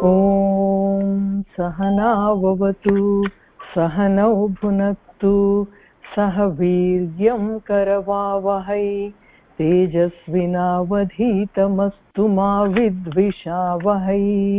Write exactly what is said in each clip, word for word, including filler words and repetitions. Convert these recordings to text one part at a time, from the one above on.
ॐ सहनाववतु सहनौ भुनक्तु सह वीर्यं करवावहै तेजस्विनावधीतमस्तु मा विद्विषावहै।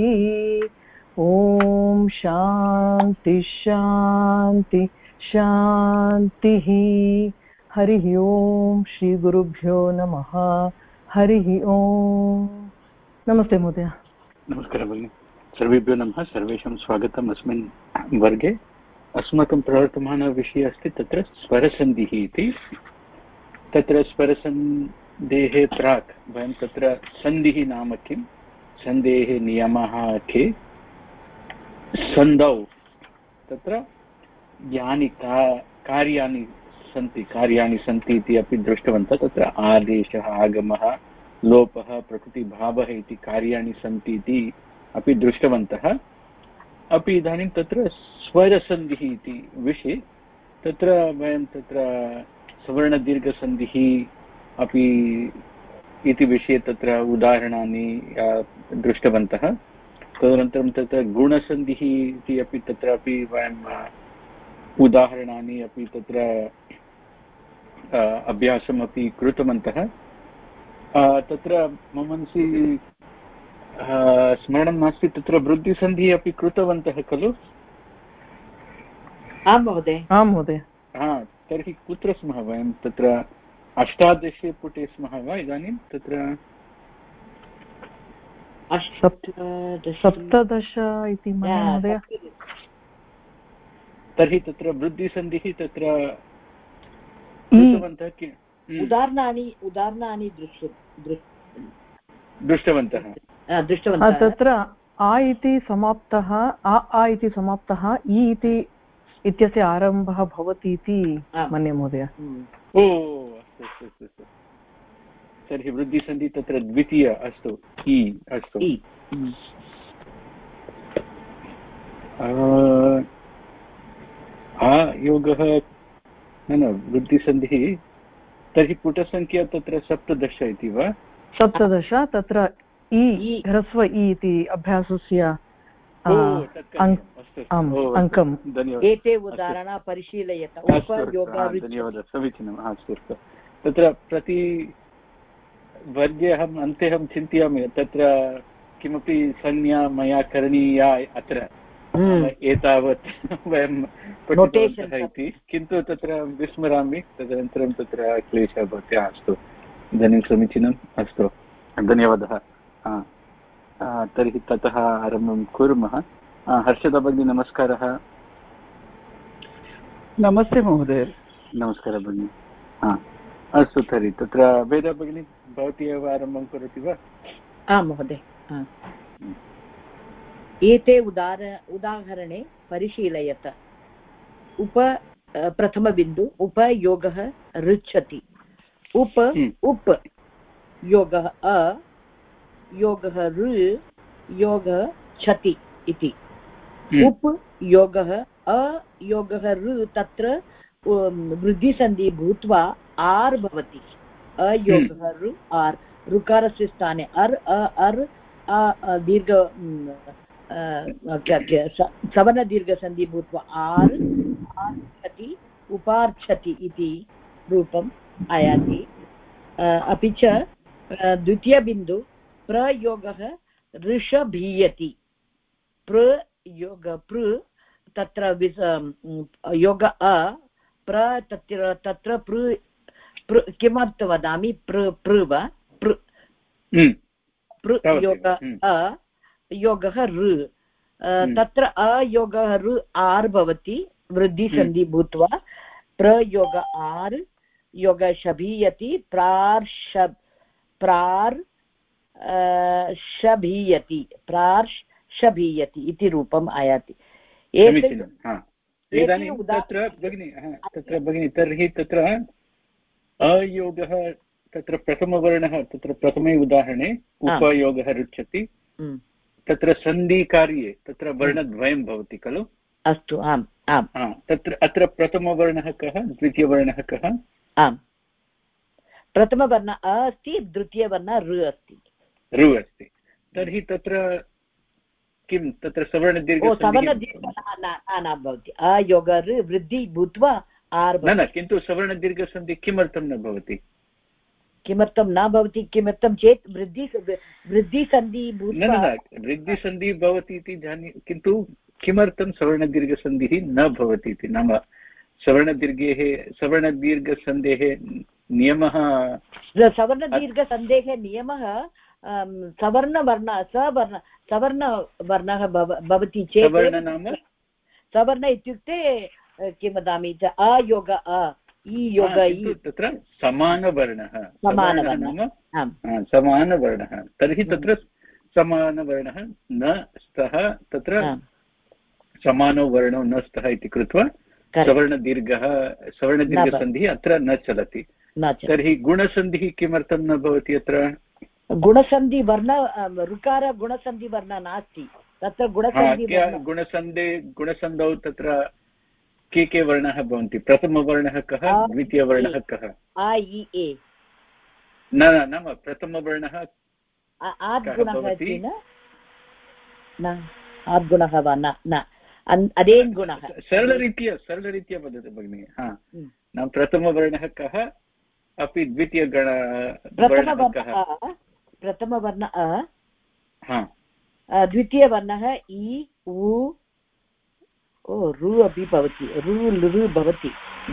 ॐ शान्ति शान्ति शान्तिः। हरिः ओम श्री गुरुभ्यो नमः। हरिः ओम। नमस्ते महोदय। नमस्कारः भगिनी। सर्वेभ्यो नमः। सर्वेषां स्वागतम् अस्मिन् वर्गे। अस्माकं प्रवर्तमानः विषयः अस्ति तत्र स्वरसन्धिः इति। तत्र स्वरसन्धेः प्राक् वयं तत्र सन्धिः नाम किं, सन्धेः नियमाः के, सन्धौ तत्र यानि का कार्याणि सन्ति कार्याणि सन्ति इति अपि दृष्टवन्तः। तत्र आदेशः, आगमः, लोपः, प्रकृतिभावः इति कार्याणि सन्ति इति अपि दृष्टवन्तः। अपि इदानीं तत्र स्वरसन्धिः इति विषये तत्र वयं तत्र सवर्णदीर्घसन्धिः अपि इति विषये तत्र उदाहरणानि दृष्टवन्तः। तदनन्तरं तत्र गुणसन्धिः इति अपि तत्रापि वयं उदाहरणानि अपि तत्र अभ्यासमपि कृतवन्तः। तत्र मम मनसि स्मरणं नास्ति, तत्र वृद्धिसन्धिः अपि कृतवन्तः खलु? आं महोदय। आं महोदय। हा, तर्हि कुत्र स्मः वयं? तत्र अष्टादशे पुटे स्मः वा इदानीं? तत्र सप्तदश इति महोदय। तर्हि तत्र वृद्धिसन्धिः तत्र कृतवन्तः किम्? उदाहरणानि उदाहरणानि दृष्टवन्तः दृष्टवन्तः तत्र आ इति समाप्तः, आ आ इति समाप्तः, इ इति इत्यस्य आरम्भः भवति इति मन्ये महोदय। ओ अस्तु अस्तु अस्तु। तर्हि वृद्धिसन्धिः तत्र द्वितीय अस्तु, इ अस्तु। आ योगः न न वृद्धिसन्धिः। तर्हि पुटसङ्ख्या तत्र सप्तदश इति वा? सप्तदश। तत्र इ ह्रस्व इ इति अभ्यासस्य अङ्कम्। एते उदाहरणाः परिशीलयत। धन्यवादः, समीचीनम्। अस्तु अस्तु। तत्र प्रति वर्गे अहम् अन्ते अहं चिन्तयामि तत्र किमपि संज्ञा मया करणीया अत्र एतावत् वयं पठितवन्तः इति, किन्तु तत्र विस्मरामि। तदनन्तरं तत्र क्लेशः भवति। अस्तु, इदानीं समीचीनम्। अस्तु, धन्यवादः। तर्हि ततः आरम्भं कुर्मः। हर्षदा भगिनी नमस्कारः। नमस्ते महोदय। नमस्कारः भगिनी। हा, अस्तु तर्हि तत्र वेदा भगिनी भवती एव आरम्भं करोति वा? आं महोदय। एते उदार उदाहरणे परिशीलयत। उप प्रथमबिन्दु उपयोगः ऋच्छति। उप उप योगः अ योगः ऋ योगः छति इति। उप योगः अ योगः ऋ तत्र वृद्धिसन्धि भूत्वा आर् भवति। अयोगः ऋ आर्, ऋकारस्य स्थाने अर् अ अर् दीर्घ सवर्णदीर्घसन्धि भूत्वा आर् आर्च्छति उपार्च्छति इति रूपम् आयाति। अपि च द्वितीयबिन्दु प्रयोगः ऋषभीयति। प्रयोग पृ तत्र योग अ प्र तत्र तत्र पृ पृ किमर्थं वदामि? पृ पृ वा पृ पृ योग अ योगः ऋ तत्र अयोगः ऋ आर् भवति। वृद्धिसन्धि भूत्वा प्रयोग आर् योग शभीयति प्रार्शब् प्रार् शभीयति प्रार्शभीयति इति रूपम् आयाति। इदानीं तत्र भगिनी तत्र भगिनी तर्हि तत्र अयोगः तत्र प्रथमवर्णः तत्र प्रथमे उदाहरणे उपयोगः ऋच्छति। तत्र सन्धिकार्ये तत्र वर्णद्वयं भवति खलु? अस्तु, आम् आम्। तत्र अत्र प्रथमवर्णः कः, द्वितीयवर्णः कः? आम्, प्रथमवर्णः अ अस्ति, द्वितीयवर्णः ऋ अस्ति। ऋ अस्ति। तर्हि तत्र किं तत्र सवर्णदीर्घसन्धिः सवर्णदीर्घ न भवति अयोगर् वृद्धि भूत्वा आर् न न किन्तु सवर्णदीर्घसन्धिः किमर्थं न भवति किमर्थं न भवति किमर्थं चेत् वृद्धि वृद्धिसन्धि न न वृद्धिसन्धिः भवति इति जानी किन्तु किमर्थं सवर्णदीर्घसन्धिः न भवति इति नाम सवर्णदीर्घेः सवर्णदीर्घसन्धेः नियमः सवर्णदीर्घसन्धेः नियमः सवर्णवर्ण सवर्ण सवर्णवर्णः भवति चेत् नाम सवर्ण इत्युक्ते किं वदामि अयोग अ इ योग इ तत्र समानवर्णः समानवर्णः समानवर्णः तर्हि तत्र समानवर्णः न स्तः तत्र समानो वर्णो न स्तः इति कृत्वा सवर्णदीर्घः सवर्णदीर्घसन्धिः अत्र न चलति तर्हि गुणसन्धिः किमर्थं न भवति अत्र गुणसन्धि वर्ण ऋकार गुणसन्धि वर्ण नास्ति तत्र गुणसन्धि गुणसन्धे गुणसन्धौ तत्र के के वर्णाः भवन्ति प्रथमवर्णः कः द्वितीयवर्णः कः आ इ ए न न नाम प्रथमवर्णः आद्गुणः अस्ति न आद्गुणः वा न न अदेन् गुणः सरलरीत्या सरलरीत्या वदतु भगिनि हा नाम प्रथमवर्णः कः अपि द्वितीयगण प्रथमवर्ण अ द्वितीयवर्णः इ उ ओ रु अपि भवति रु लृ भवति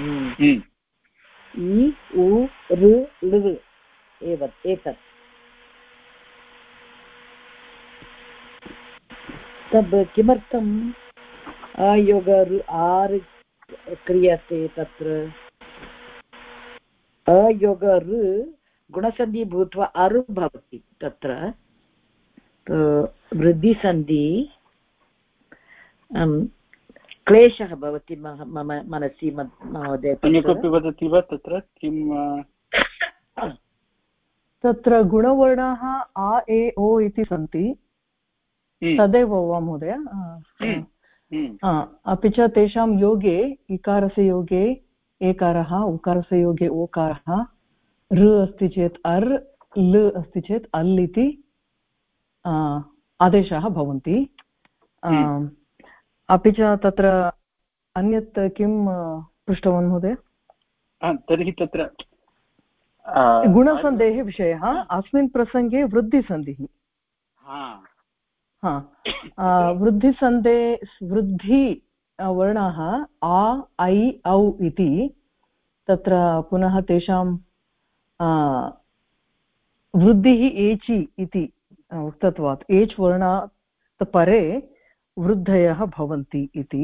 इ उ ऋ लृ एव एतत् तद् किमर्थम् अयोग आर् क्रियते तत्र अयोग ऋ गुणसन्धि भूत्वा अरु भवति तत्र वृद्धिसन्धि क्लेशः भवति मम मनसि महोदय अन्य कोऽपि वदति वा तत्र किं तत्र गुणवर्णाः आ ए ओ इति सन्ति तदेव वा महोदय अपि च तेषां योगे इकारस्य योगे एकारः उकारस्य योगे ओकारः ऋ अस्ति चेत् अर् लृ अस्ति चेत् अल् इति आदेशाः भवन्ति अपि च तत्र अन्यत् किं पृष्टवान् महोदय तर्हि तत्र गुणसन्धेः विषयः अस्मिन् प्रसङ्गे वृद्धिसन्धिः हा वृद्धिसन्धे वृद्धि वर्णाः आ ऐ औ इति तत्र पुनः तेषां वृद्धिः एचि इति उक्तत्वात् एच् वर्णात् परे वृद्धयः भवन्ति इति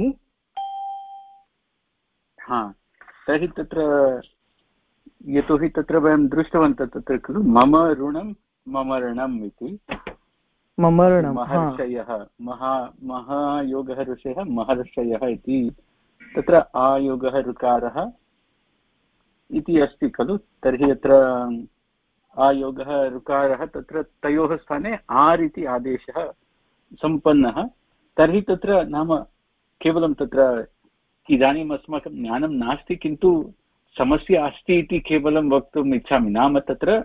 हा तर्हि तत्र यतोहि तत्र वयं दृष्टवन्तः तत्र खलु मम ऋणं मम ऋणम् इति मम ऋणं महर्षयः महा महायोगः ऋषयः महर्षयः इति तत्र आयोगः ऋकारः इति अस्ति खलु तर्हि अत्र आयोगः ऋकारः तत्र तयोः स्थाने आर् इति आदेशः सम्पन्नः तर्हि तत्र नाम केवलं तत्र इदानीम् अस्माकं ज्ञानं नास्ति किन्तु समस्या अस्ति इति केवलं वक्तुम् इच्छामि नाम तत्र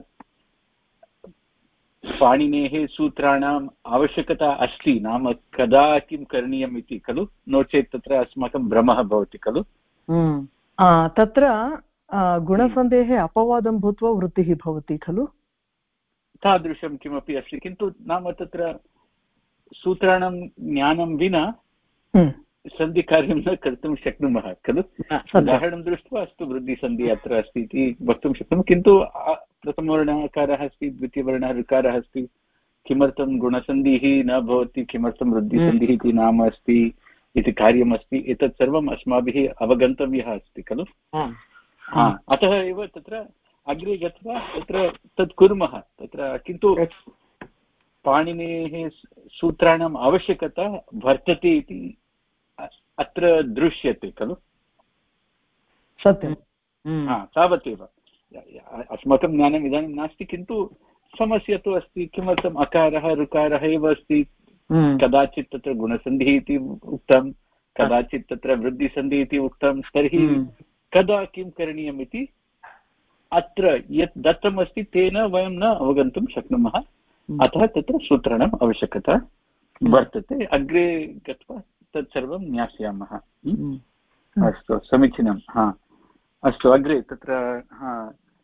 पाणिनेः सूत्राणाम् आवश्यकता अस्ति नाम कदा किं करणीयम् इति खलु नो चेत् तत्र अस्माकं भ्रमः भवति खलु तत्र गुणसन्धेः अपवादं भूत्वा वृत्तिः भवति खलु तादृशं किमपि अस्ति किन्तु नाम तत्र सूत्राणां ज्ञानं विना सन्धिकार्यं न कर्तुं शक्नुमः खलु उदाहरणं दृष्ट्वा अस्तु वृद्धिसन्धिः अत्र अस्ति इति वक्तुं शक्नुमः किन्तु प्रथमवर्णकारः अस्ति द्वितीयवर्णः ऋकारः अस्ति किमर्थं गुणसन्धिः न भवति किमर्थं वृद्धिसन्धिः इति नाम अस्ति इति कार्यमस्ति एतत् सर्वम् अस्माभिः अवगन्तव्यः अस्ति खलु हा अतः एव तत्र अग्रे गत्वा तत्र तत् कुर्मः तत्र किन्तु पाणिनेः सूत्राणाम् आवश्यकता वर्तते इति अत्र दृश्यते खलु सत्यं हा तावदेव अस्माकं ज्ञानम् इदानीं नास्ति किन्तु समस्या तु अस्ति किमर्थम् अकारः ऋकारः एव अस्ति कदाचित् तत्र गुणसन्धिः इति उक्तं कदाचित् तत्र वृद्धिसन्धिः इति उक्तं तर्हि कदा किं करणीयम् इति अत्र यत् दत्तमस्ति तेन वयं न अवगन्तुं शक्नुमः अतः तत्र सूत्राणाम् आवश्यकता वर्तते, अग्रे गत्वा तत्सर्वं ज्ञास्यामः। अस्तु, समीचीनं। हा, अस्तु, अग्रे तत्र हा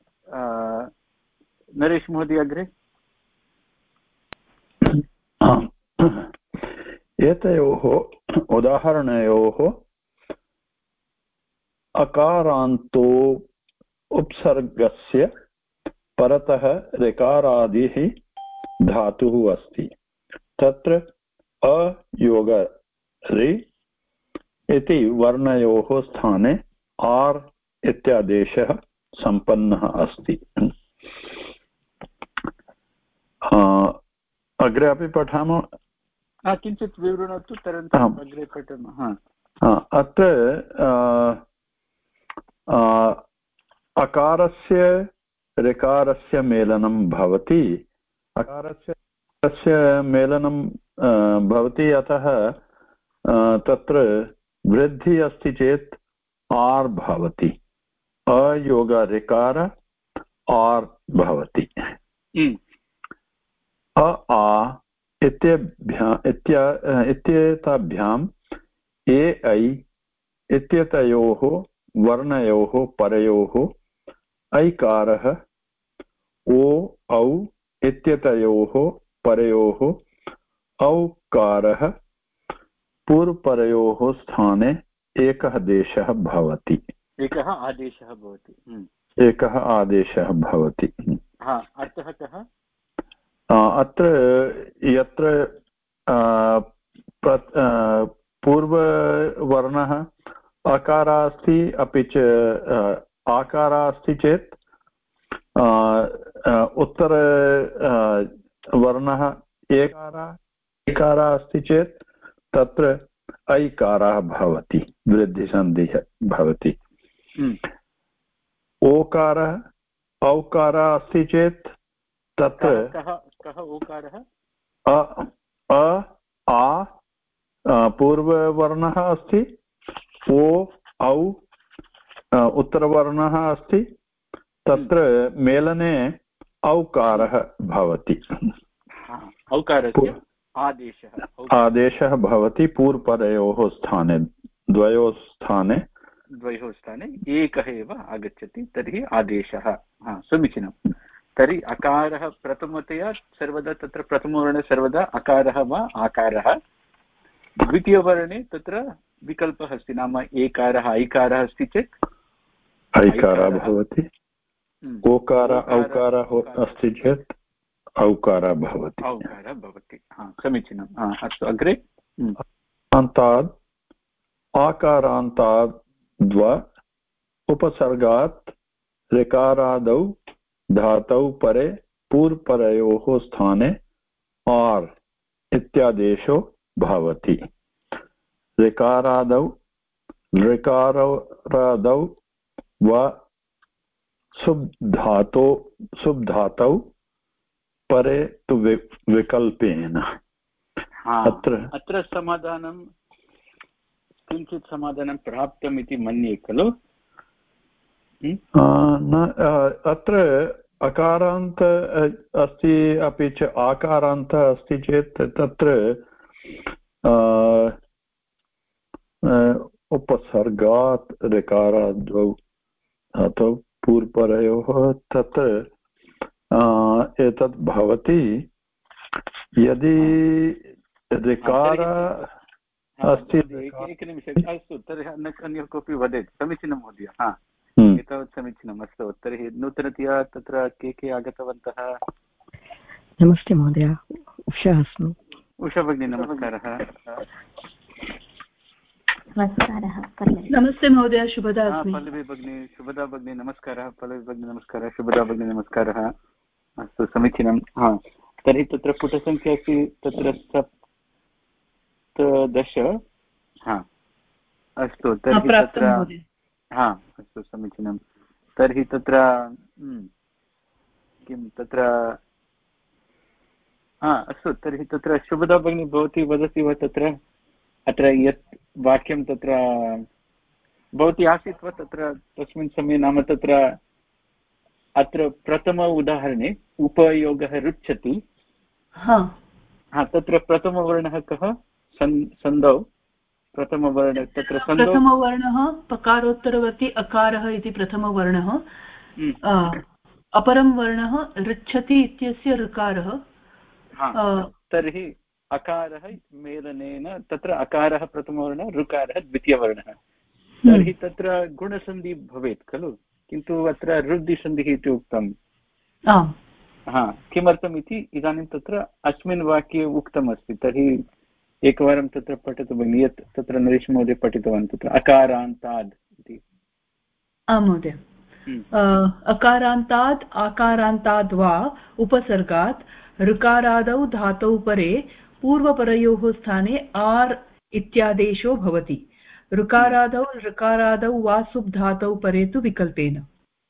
नरेश महोदय अग्रे। एतयोः उदाहरणयोः अकारान्तो उपसर्गस्य परतः ऋकारादिः धातुः अस्ति। तत्र अयोग ऋ इति वर्णयोः स्थाने आर् इत्यादेशः सम्पन्नः अस्ति। अग्रे अपि पठामः। किञ्चित् विवृणोतु, तदनन्तरम् अग्रे पठामः। अत्र अकारस्य ऋकारस्य मेलनं भवति। अकारस्य तस्य मेलनं भवति, अतः तत्र वृद्धिः अस्ति चेत् आर् भवति। अयोग ऋकार आर् भवति। अ आ इत्येभ्याम् इत्येताभ्याम् ए ऐ इत्येतयोः वर्णयोः परयोः ऐकारः ओ औ इत्येतयोः परयोः औकारः पूर्वपरयोः स्थाने एकः देशः भवति। एकः आदेशः भवति। एकः आदेशः भवति। अर्थः कः? अत्र यत्र पूर्ववर्णः अकारः अस्ति अपि च आकारः अस्ति चेत् उत्तरवर्णः एकारः एकारः अस्ति चेत् तत्र ऐकारः भवति, वृद्धिसन्धिः भवति। ओकारः औकारः अस्ति चेत् तत्र कः ओकारः? अ आ पूर्ववर्णः अस्ति, ओ औ उत्तरवर्णः अस्ति, तत्र मेलने औकारः भवति। औकारस्य आदेशः आदेशः भवति पूर्वपरयोः स्थाने, द्वयोः स्थाने द्वयोः स्थाने एकः एव आगच्छति, तर्हि आदेशः। समीचीनं। तर्हि अकारः प्रथमतया सर्वदा तत्र प्रथमवर्णे सर्वदा अकारः वा आकारः, द्वितीयवर्णे तत्र विकल्पः अस्ति, नाम एकारः ऐकारः अस्ति चेत् ऐकारः भवति, ओकार औकारः अस्ति चेत् औकारः भवति, औकारः भवति। समीचीनम्। अस्तु, अग्रे। अन्तात् आकारान्तात् द्वा उपसर्गात् ऋकारादौ धातौ परे पूर्वपरयोः स्थाने आर् इत्यादेशो भवति। ऋकारादौ ऋकारादौ वा सुब्धातो सुब्धातौ परे तु विकल्पेन। अत्र अत्र समाधानं किञ्चित् समाधानं प्राप्तम् इति मन्ये खलु? न, अत्र अकारान्त अस्ति अपि च आकारान्त अस्ति चेत् तत्र उपसर्गात् ऋकारादौ धातौ पूर्वपरयोः तत्र एतत् भवति। यदि ऋकार अस्ति, एकनिमिषम्। अस्तु, तर्हि अन्य कोऽपि वदेत्। समीचीनं महोदय। हा, एतावत् समीचीनम्। अस्तु, तर्हि नूतनतया तत्र के के आगतवन्तः? नमस्ते महोदय, उषा अस्मि। उषा भगिनी नमस्कारः। नमस्कारः। नमस्ते महोदय, शुभदा अस्मि। पल्लवी भगिनी, शुभदा भगिनी नमस्कारः। पल्लवी भगिनी नमस्कारः। शुभदा भगिनी नमस्कारः। अस्तु, समीचीनं। हा, तर्हि तत्र पुटसङ्ख्या अस्ति तत्र सप्तदश। हा, अस्तु, तर्हि तत्र हा, अस्तु, समीचीनं। तर्हि तत्र किं तत्र हा, अस्तु, तर्हि तत्र शुभदा भगिनी भवती वदति वा तत्र अत्र यत् वाक्यं तत्र भवती आसीत् वा तत्र तस्मिन् समये? नाम तत्र अत्र प्रथम उदाहरणे उपयोगः रुच्छति। हा तत्र प्रथमवर्णः कः सन् सन्धौ प्रथमवर्ण तत्र सन्धौ प्रथमवर्णः पकारोत्तरवर्ती अकारः इति प्रथमवर्णः अपरं वर्णः ऋच्छति इत्यस्य ऋकारः तर्हि अकारः मेलनेन तत्र अकारः प्रथमवर्णः ऋकारः द्वितीयवर्णः तर्हि तत्र गुणसन्धिः भवेत् खलु किन्तु अत्र ऋद्धिसन्धिः इति उक्तम् हा किमर्थम् इति इदानीं तत्र अस्मिन् वाक्ये उक्तमस्ति तर्हि एकवारं तत्र पठतु भगिनि यत् तत्र नरेश महोदय पठितवान् तत्र अकारान्ताद् इति आम् महोदय अकारान्तात् आकारान्ताद् वा उपसर्गात् ऋकारादौ धातौ परे पूर्वपरयोः स्थाने आर् इत्यादेशो भवति ऋकारादौ ऋकारादौ वा सुप् धातौ परे तु विकल्पेन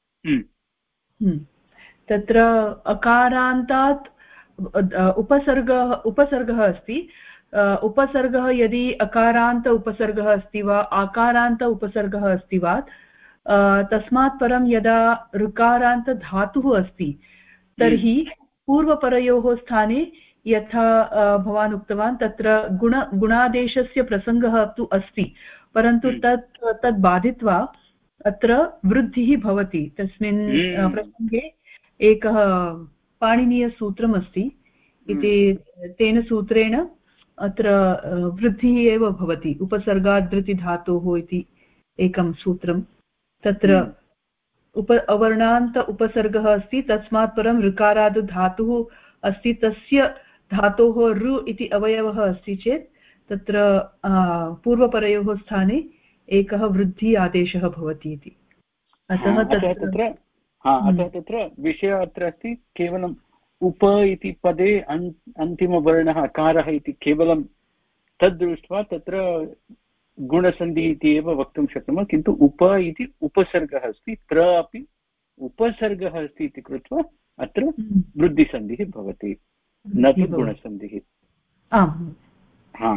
तत्र अकारान्तात् उपसर्गः उपसर्गः अस्ति उपसर्गः यदि अकारान्त उपसर्गः अस्ति वा आकारान्त उपसर्गः अस्ति वा तस्मात् परं यदा ऋकारान्त धातुः अस्ति तर्हि पूर्वपरयोः स्थाने यथा भवान् उक्तवान् तत्र गुण गुणादेशस्य प्रसङ्गः तु अस्ति परन्तु तत् तत् बाधित्वा अत्र वृद्धिः भवति तस्मिन् प्रसङ्गे एकः पाणिनीयसूत्रम् अस्ति इति तेन सूत्रेण अत्र वृद्धिः एव भवति उपसर्गादृति धातोः इति एकं सूत्रं तत्र उप अवर्णान्त उपसर्गः अस्ति तस्मात् परं ऋकाराद् धातुः अस्ति तस्य धातोः ऋ इति अवयवः अस्ति चेत् तत्र पूर्वपरयोः स्थाने एकः वृद्धि आदेशः भवति इति अतः तत्र अतः तत्र विषयः अत्र अस्ति केवलम् उप इति पदे अन्तिमवर्णः अकारः इति केवलं तद् दृष्ट्वा तत्र गुणसन्धिः इति एव वक्तुं शक्नुमः किन्तु उप इति उपसर्गः अस्ति त्र अपि उपसर्गः अस्ति इति कृत्वा अत्र वृद्धिसन्धिः भवति न तु गुणसन्धिः हा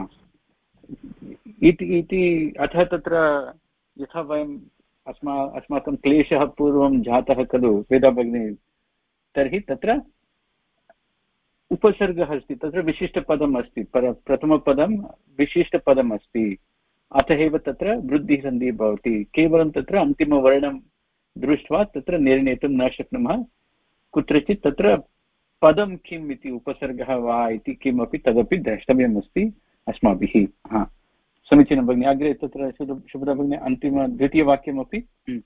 इति अतः तत्र यथा वयम् अस्मा अस्माकं क्लेशः पूर्वं जातः खलु वेदा भगिनी तर्हि तत्र उपसर्गः अस्ति तत्र विशिष्टपदम् अस्ति पर प्रथमपदं विशिष्टपदम् अस्ति अतः एव तत्र वृद्धिसन्धिः भवति केवलं तत्र अन्तिमवर्णं दृष्ट्वा तत्र निर्णेतुं न शक्नुमः कुत्रचित् तत्र पदं किम् इति उपसर्गः वा इति किमपि तदपि द्रष्टव्यम् अस्ति अस्माभिः हा समीचीनं भगिनि अग्रे तत्र शुभदा भगिनी अन्तिम द्वितीयवाक्यमपि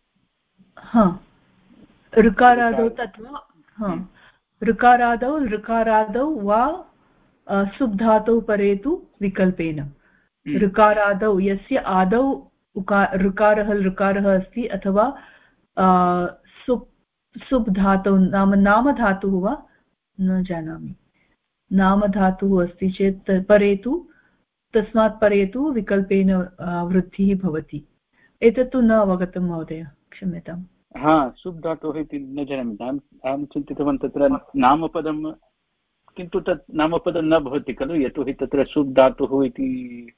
ऋकारादौ तत्त्वा ऋकारादौ ऋकारादौ वा सुप् धातौ परे तु विकल्पेन ऋकारादौ यस्य आदौ ऋकारः ऋकारः अस्ति अथवा सुप् सुप् धातौ नाम नामधातुः वा न जानामि नामधातुः अस्ति चेत् परे तु तस्मात् परे तु विकल्पेन वृद्धिः भवति एतत् तु न अवगतं महोदय क्षम्यताम् हा सुप् धातुः इति न जानामि अहं चिन्तितवान् तत्र नामपदं किन्तु तत् नामपदं न भवति खलु यतोहि तत्र सुप् धातुः इति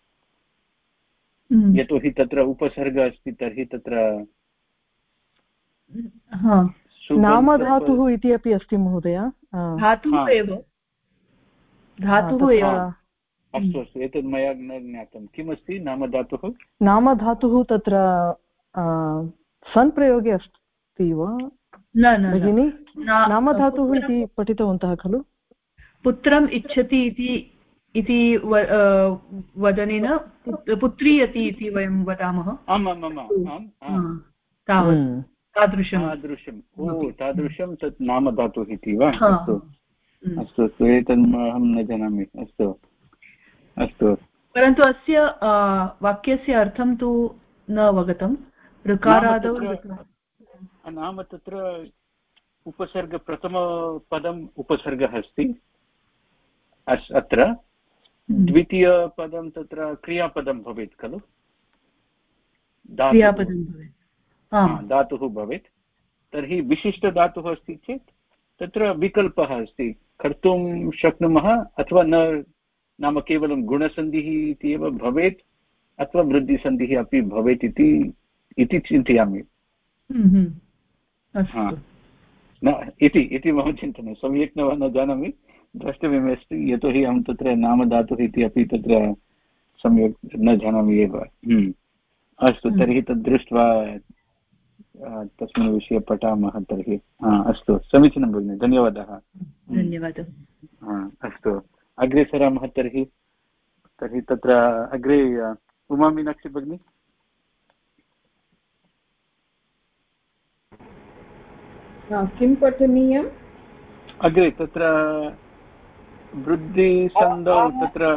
यतोहि तत्र उपसर्गः अस्ति तर्हि तत्र नामधातुः इति अपि अस्ति महोदय धातुः एव धातुः एव अस्तु अस्तु एतद् मया न ज्ञातं किमस्ति नामधातुः नामधातुः तत्र सन् प्रयोगे अस्ति वा न भगिनि नामधातुः इति पठितवन्तः खलु पुत्रम् इच्छति इति इति वदनेन पुत्री अति इति वयं वदामः तावत् तादृशं तादृशम् ओ तादृशं तत् नामधातुः इति वा अस्तु अस्तु अस्तु एतत् अहं न जानामि अस्तु अस्तु परन्तु अस्य वाक्यस्य अर्थं तु न अवगतं ऋकारादौ नाम तत्र उपसर्ग प्रथमपदम् उपसर्गः अस्ति अत्र द्वितीयपदं तत्र क्रियापदं भवेत् खलु क्रियापदं भवेत् धातुः भवेत् तर्हि विशिष्टधातुः अस्ति चेत् तत्र विकल्पः अस्ति कर्तुं शक्नुमः अथवा न नाम केवलं गुणसन्धिः इति एव भवेत् अथवा वृद्धिसन्धिः अपि भवेत् इति इति चिन्तयामि न इति इति मम चिन्तनं सम्यक् न वा न जानामि द्रष्टव्यमस्ति, यतोहि अहं तत्र नामधातुः इति अपि तत्र सम्यक् न जानामि एव। अस्तु, तर्हि तद् दृष्ट्वा तस्मिन् विषये पठामः तर्हि। अस्तु, समीचीनं भगिनि, धन्यवादः। धन्यवादः। अस्तु, अग्रे सरामः तर्हि। तर्हि तत्र अग्रे उमा मीनाक्षी भगिनी। किं पठनीयम् अग्रे? तत्र वृद्धिसन्धौ तत्र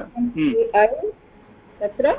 तत्र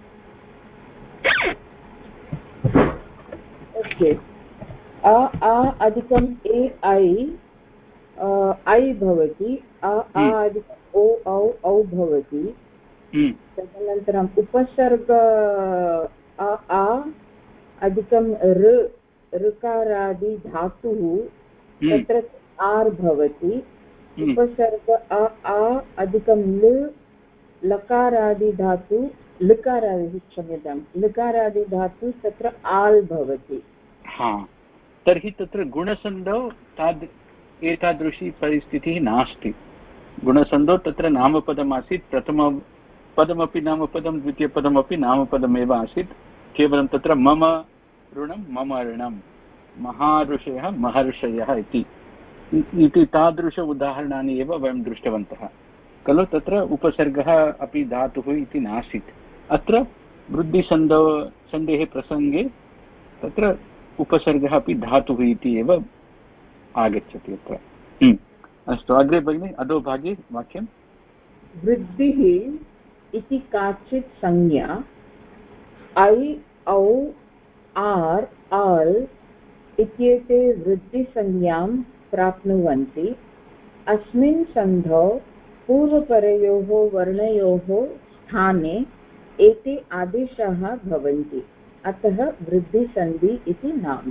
ओके, अ आ अधिकम् ए ऐ ऐ भवति, अ आ अधिकम् ओ औ औ भवति। तदनन्तरम् उपसर्ग अ आ अधिकं ऋ ऋकारादि धातुः तत्र आर् भवति। उपसर्ग अ आ अधिकं लृ लकारादिधातु लकारादि क्षम्यतां लकारादिधातु तत्र आल् भवति। हा, तर्हि तत्र गुणसन्धौ ताद् एतादृशी परिस्थितिः नास्ति। गुणसन्धौ तत्र नामपदमासीत्, प्रथमपदमपि नामपदं, द्वितीयपदमपि नामपदमेव आसीत्। केवलं तत्र मम ऋणं मम ऋणं, महाऋषयः महर्षयः इति इति तादृश उदाहरणानि एव वयं दृष्टवन्तः खलु। तत्र उपसर्गः अपि धातुः इति नासीत्। अत्र वृद्धिसन्धौ सन्धेः प्रसङ्गे तत्र उपसर्गः अपि धातुः इति एव आगच्छति अत्र। अस्तु, अग्रे भगिनि, अधोभागे वाक्यं। वृद्धिः इति काचित् संज्ञा ऐ औ आर् आल् इत्येते वृद्धिसंज्ञां प्राप्नुवन्ति। अस्मिन् सन्धौ पूर्वपरयोः वर्णयोः स्थाने एते आदेशाः भवन्ति, अतः वृद्धिसन्धि इति नाम।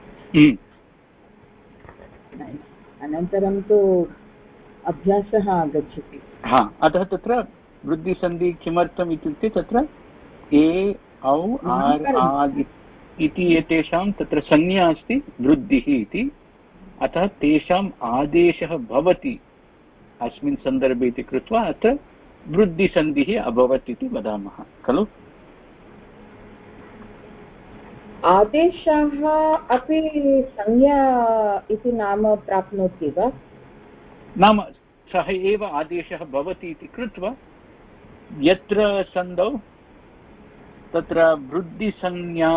अनन्तरं तु अभ्यासः आगच्छति। हा, अतः तत्र वृद्धिसन्धि किमर्थम् इत्युक्ते तत्र ए औ आर् आद् इति एतेषां तत्र संज्ञा अस्ति वृद्धिः इति, अतः तेषाम् आदेशः भवति अस्मिन् सन्दर्भे इति कृत्वा अत्र वृद्धिसन्धिः अभवत् इति वदामः खलु। आदेशः अपि संज्ञा इति नाम प्राप्नोति वा? नाम सः एव आदेशः भवति इति कृत्वा यत्र सन्धौ तत्र वृद्धिसंज्ञा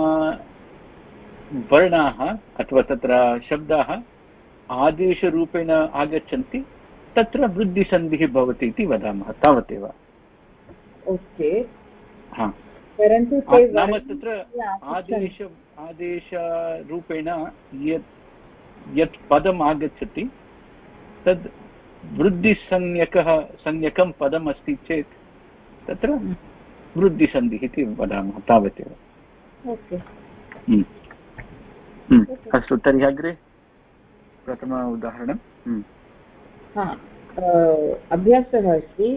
वर्णाः अथवा तत्र शब्दाः आदेशरूपेण आगच्छन्ति, तत्र वृद्धिसन्धिः भवति इति वदामः, तावदेव। ओके, हा, परन्तु नाम तत्र आदेश आदेशरूपेण यत् यत् पदम् आगच्छति तद् वृद्धिसंज्ञकः संज्ञकं पदम् अस्ति चेत् तत्र वृद्धिसन्धिः इति वदामः, तावदेव। ओके, अस्तु, तर्हि अग्रे प्रथम उदाहरणं। हा, अभ्यासः अस्ति।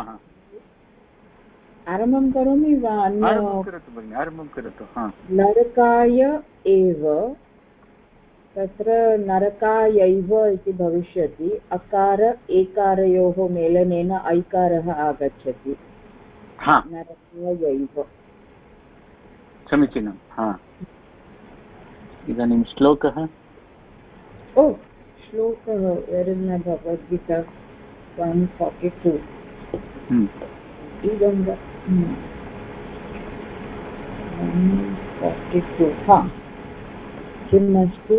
आरम्भं करोमि वा? आरम्भं करोतु भगिनि, आरम्भं करोतु। नरकाय एव, तत्र नरकायैव इति भविष्यति। अकार एकारयोः मेलनेन ऐकारः आगच्छति। नरकायैव, समीचीनं। हा, इदानीं श्लोकः। ओ, श्लोकः वेरन् भगवद्गीता वन् फार्टि टु। इदं फार्टि टु। हा, किम् अस्ति?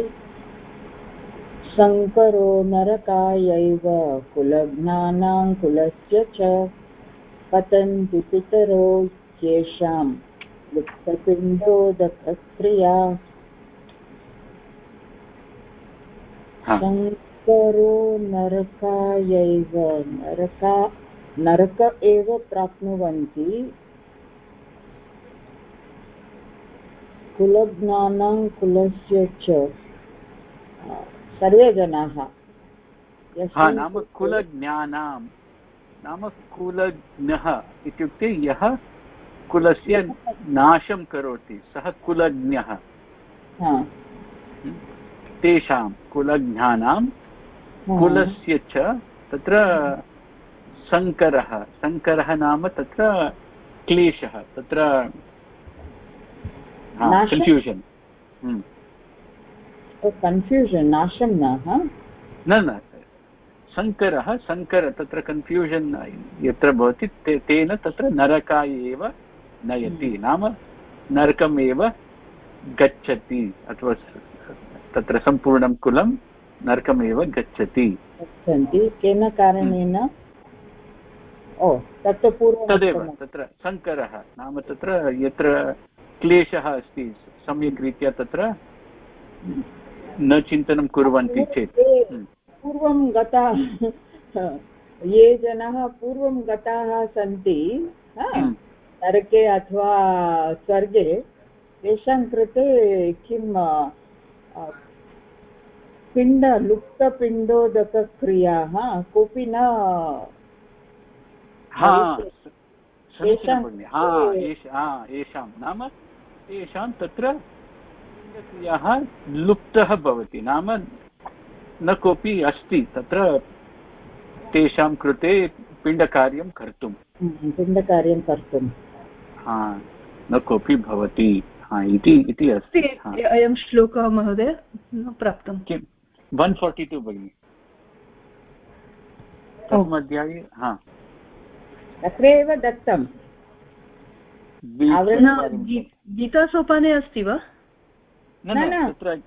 शङ्करो नरकायैव कुलज्ञानां कुलस्य च पतन्ति पितरो येषां लुप्तपिण्डोदकक्रिया। शङ्करो नरकायैव, नरका नरक एव प्राप्नुवन्ति, कुलज्ञानां कुलस्य च, सर्वे जनाः। नाम कुलज्ञानां नाम कुलज्ञः इत्युक्ते यः कुलस्य नाशं करोति सः कुलज्ञः। तेषां कुलज्ञानां कुलस्य च तत्र सङ्करः सङ्करः नाम तत्र क्लेशः, तत्र कन्फ्यूषन् कन्फ्यूषन् नाशं न न सङ्करः सङ्कर तत्र कन्फ्यूषन् यत्र भवति ते, तेन तत्र नरकाय एव नयति, नाम नरकम् एव गच्छति, अथवा तत्र सम्पूर्णं कुलं नरकमेव गच्छति। गच्छन्ति केन कारणेन? ओ तत् पूर्वं तदेव तत्र सङ्करः नाम तत्र यत्र क्लेशः अस्ति सम्यक् रीत्या तत्र न चिन्तनं कुर्वन्ति चेत्। पूर्वं गताः ये जनाः पूर्वं गताः सन्ति नरके अथवा स्वर्गे, तेषां कृते किं पिण्ड लुप्तपिण्डोदकक्रियाः कोऽपि न येषां नाम येषां तत्र क्रियाः लुप्तः भवति, नाम न कोऽपि अस्ति तत्र तेषां कृते पिण्डकार्यं कर्तुं पिण्डकार्यं कर्तुं हा न कोऽपि भवति इति इति अस्ति। अयं श्लोकः महोदय न प्राप्तं। किं वन् फोर्टि टु भगिनि प्रथमाध्याये? हा तत्रैव दत्तं गीतासोपाने अस्ति वा? न न तत्र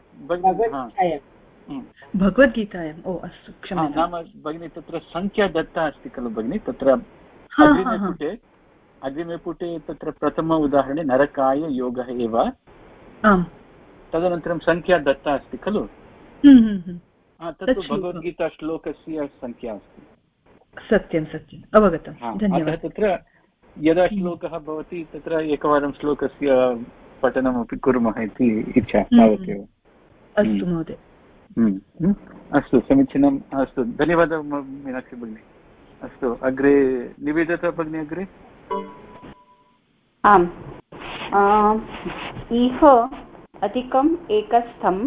भगवद्गीतायाम्। ओ अस्तु क्षम्यतां। नाम भगिनि तत्र सङ्ख्या दत्ता अस्ति खलु भगिनि, तत्र अग्रिमे पुटे अग्रिमे पुटे तत्र प्रथम उदाहरणे नरकाय योगः एव, आम् तदनन्तरं सङ्ख्या दत्ता अस्ति खलु, तत्तु भगवद्गीताश्लोकस्य सङ्ख्या अस्ति। सत्यं सत्यम् अवगतं, धन्यवादः। तत्र यदा श्लोकः भवति तत्र एकवारं श्लोकस्य पठनमपि कुर्मः इति इच्छा, तावदेव। अस्तु महोदय। अस्तु समीचीनम्। अस्तु धन्यवादः मीनाक्षी भगिनी। अस्तु अग्रे निवेदिता भगिनी अग्रे। आम् इह अधिकम् एकस्थम्,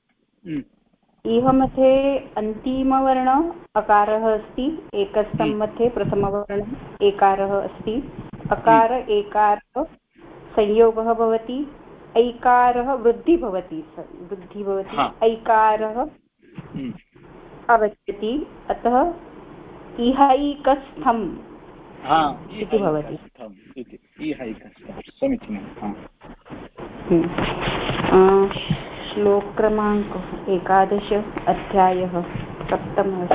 इह मध्ये अन्तिमवर्ण अकारः अस्ति, एकस्थं मध्ये प्रथमवर्ण एकारः अस्ति, अकार एकारः संयोगः भवति, ऐकारः वृद्धि भवति वृद्धि भवति ऐकारः आगच्छति, अतः इहैकस्थम् इति भवति। समीचीनं। श्लोक क्रमाङ्क एकादश, अध्यायः सप्तमः।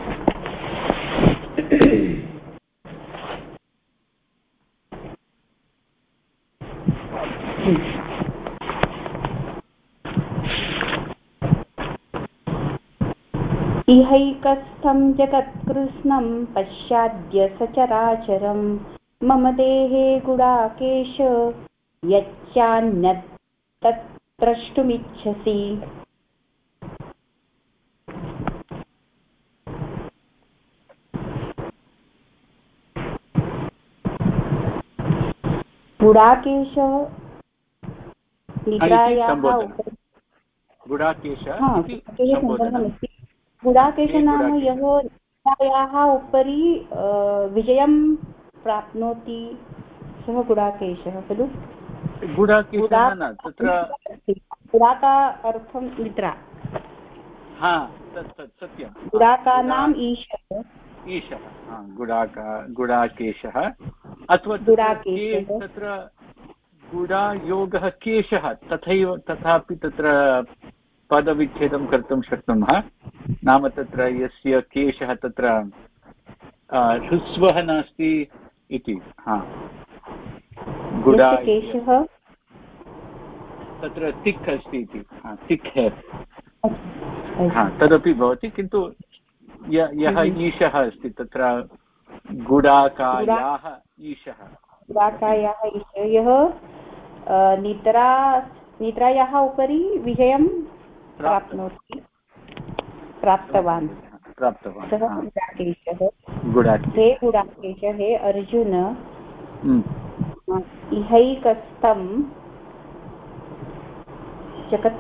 इहैकस्थं जगत्कृत्स्नं पश्चाद्य सचराचरं, मम देहे गुडाकेश यच्चान्यत् तत् द्रष्टुमिच्छसि। गुडाकेश निद्रायाः गुडाकेश नाम यः निद्रायाः उपरि विजयं प्राप्नोति सः गुडाकेशः खलु। गुडाका अर्थं निद्रा, सत्यं। गुडाका नाम ईशः ईशः गुडाका गुडाकेशः अथवा तत्र गुडायोगः केशः, तथैव तथापि तत्र पदविच्छेदं कर्तुं शक्नुमः। नाम तत्र यस्य केशः तत्र ह्रस्वः नास्ति इति, गुडाकेशः तत्र तिक् अस्ति इति, तिक् हेर् तदपि भवति, किन्तु यः ईशः अस्ति तत्र गुडाकायाः ईशः गुडाकायाः ईशः यः निद्रा निद्रायाः उपरि विजयं प्राप्नोति प्राप्तवान् प्राप्तवान् सः गुडाकेशः। हे गुडाकेश, हे अर्जुन, इहैकस्थं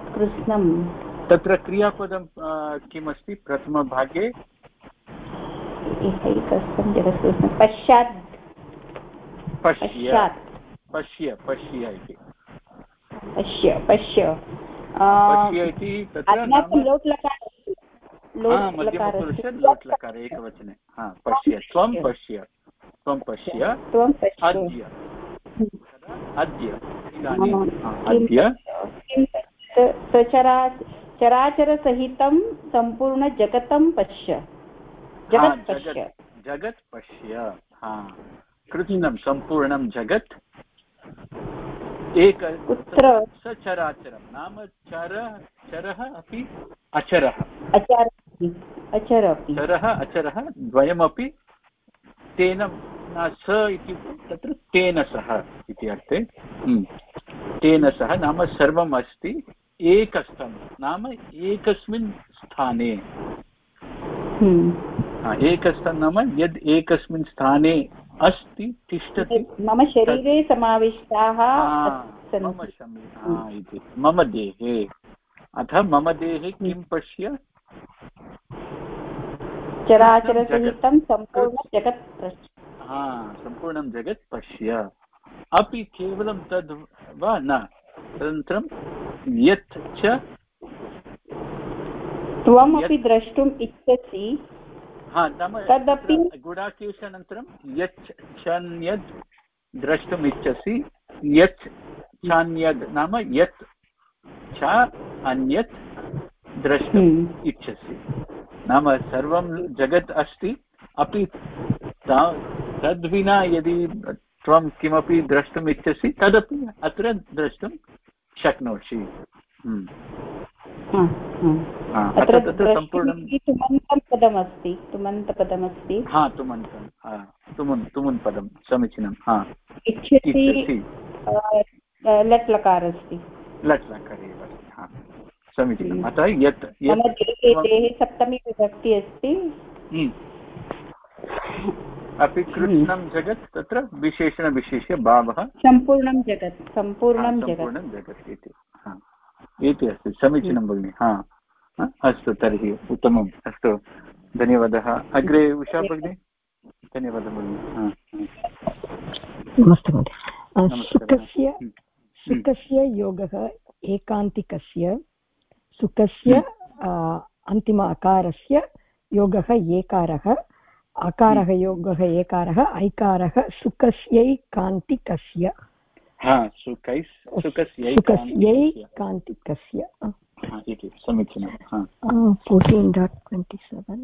जगत्कृत्स्नं। तत्र क्रियापदं किमस्ति प्रथमभागे? एकैकस्थं जगत् पश्चात् पश्य पश्य पश्य इति पश्य पश्य पश्य इति तत्र लोट् लकार मध्यमपुरुषे लोट् लकार एकवचने हा पश्य त्वं पश्य त्वं पश्य अद्य अद्य इदानीम् अद्य चराचरसहितं सम्पूर्णजगतं पश्य जगत् पश्य जगत् पश्य हा कृत्स्नं सम्पूर्णं जगत् एक कुत्र सचराचरं नाम चर चरः अपि अचरः अचरः चरः अचरः द्वयमपि तेन स इत्युक्ते तत्र तेन सह इति अर्थे तेन सह नाम सर्वम् अस्ति एकस्थं नाम एकस्मिन् स्थाने एकस्थं नाम यद् एकस्मिन् स्थाने अस्ति तिष्ठति मम शरीरे समाविष्टाः मम इति मम देहे अथ मम देहे किं पश्य चराचरसहितं सम्पूर्णं जगत् हा सम्पूर्णं जगत् पश्य अपि केवलं तद् वा न तदनन्तरं यत् च त्वमपि द्रष्टुम् इच्छसि हा नाम तदपि गुडाकेशानन्तरं यच् चान्यद् द्रष्टुम् इच्छसि यच् चान्यद् नाम यत् च अन्यत् द्रष्टुम् इच्छसि नाम सर्वं जगत् अस्ति अपि तद्विना यदि त्वं किमपि द्रष्टुम् इच्छसि तदपि अत्र द्रष्टुं शक्नोषि अत्र सम्पूर्णं तुमन्तपदमस्ति तुमन्तपदमस्ति हा तुमन्तं तुमुन् तुमुन् पदं समीचीनं हा इच्छसि लट् लकार अस्ति लट् लकार एव अस्ति हा समीचीनम् अतः यत् मम देहे सप्तमी विभक्ति अस्ति अपि कृत्स्नं जगत् तत्र विशेषणविशेष्य भावः सम्पूर्णं जगत् सम्पूर्णं सम्पूर्णं जगत् इति हा इति अस्ति समीचीनं भगिनि हा अस्तु तर्हि उत्तमम् अस्तु धन्यवादः अग्रे उषा भगिनी धन्यवादः भगिनि नमस्ते महोदय सुखस्य सुखस्य योगः एकान्तिकस्य सुखस्य अन्तिम अकारस्य योगः एकारः अकारः योगः एकारः ऐकारः सुखस्यैकान्तिकस्य सुखस्यैकान्तिकस्य इति समीचीनं फोर्टीन् डाट् ट्वेण्टि सेवेन्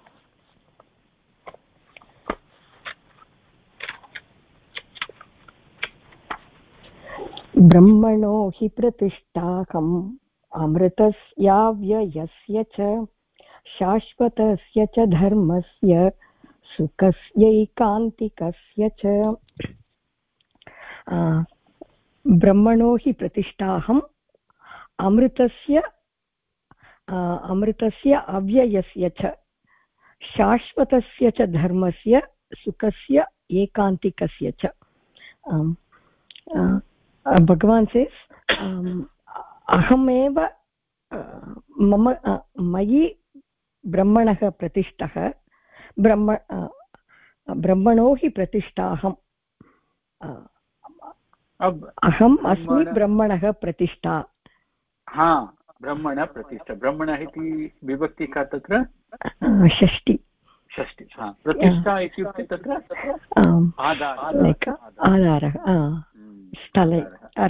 ब्रह्मणो हि प्रतिष्ठाहम् अमृतस्याव्ययस्य च शाश्वतस्य च धर्मस्य सुखस्यैकान्तिकस्य च ब्रह्मणो हि प्रतिष्ठाहम् अमृतस्य अमृतस्य अव्ययस्य च शाश्वतस्य च धर्मस्य सुखस्य एकान्तिकस्य च भगवान् सेस् अहमेव मम मयि ब्रह्मणः प्रतिष्ठः ब्रह्म ब्रह्मणो हि प्रतिष्ठाहम् अहम् अस्मि ब्रह्मणः प्रतिष्ठा हा ब्रह्मण प्रतिष्ठा ब्रह्मणः इति विभक्ति का तत्र षष्टि षष्टि हा प्रतिष्ठा इत्युक्ते तत्र आधारः स्थले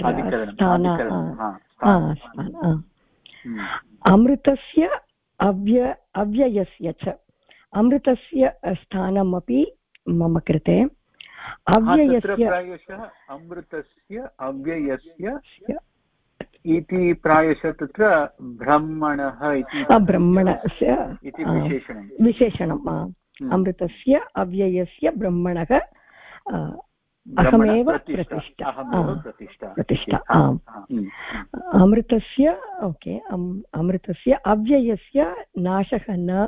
अमृतस्य अव्य अव्ययस्य च अमृतस्य स्थानमपि मम कृते अव्ययस्य प्रायशः अमृतस्य अव्ययस्य इति प्रायशः तत्र ब्रह्मणः इति ब्रह्मणस्य इति विशेषणं विशेषणम् अमृतस्य अव्ययस्य ब्रह्मणः अहमेव प्रतिष्ठा प्रतिष्ठा आम् अमृतस्य ओके अमृतस्य अव्ययस्य नाशः न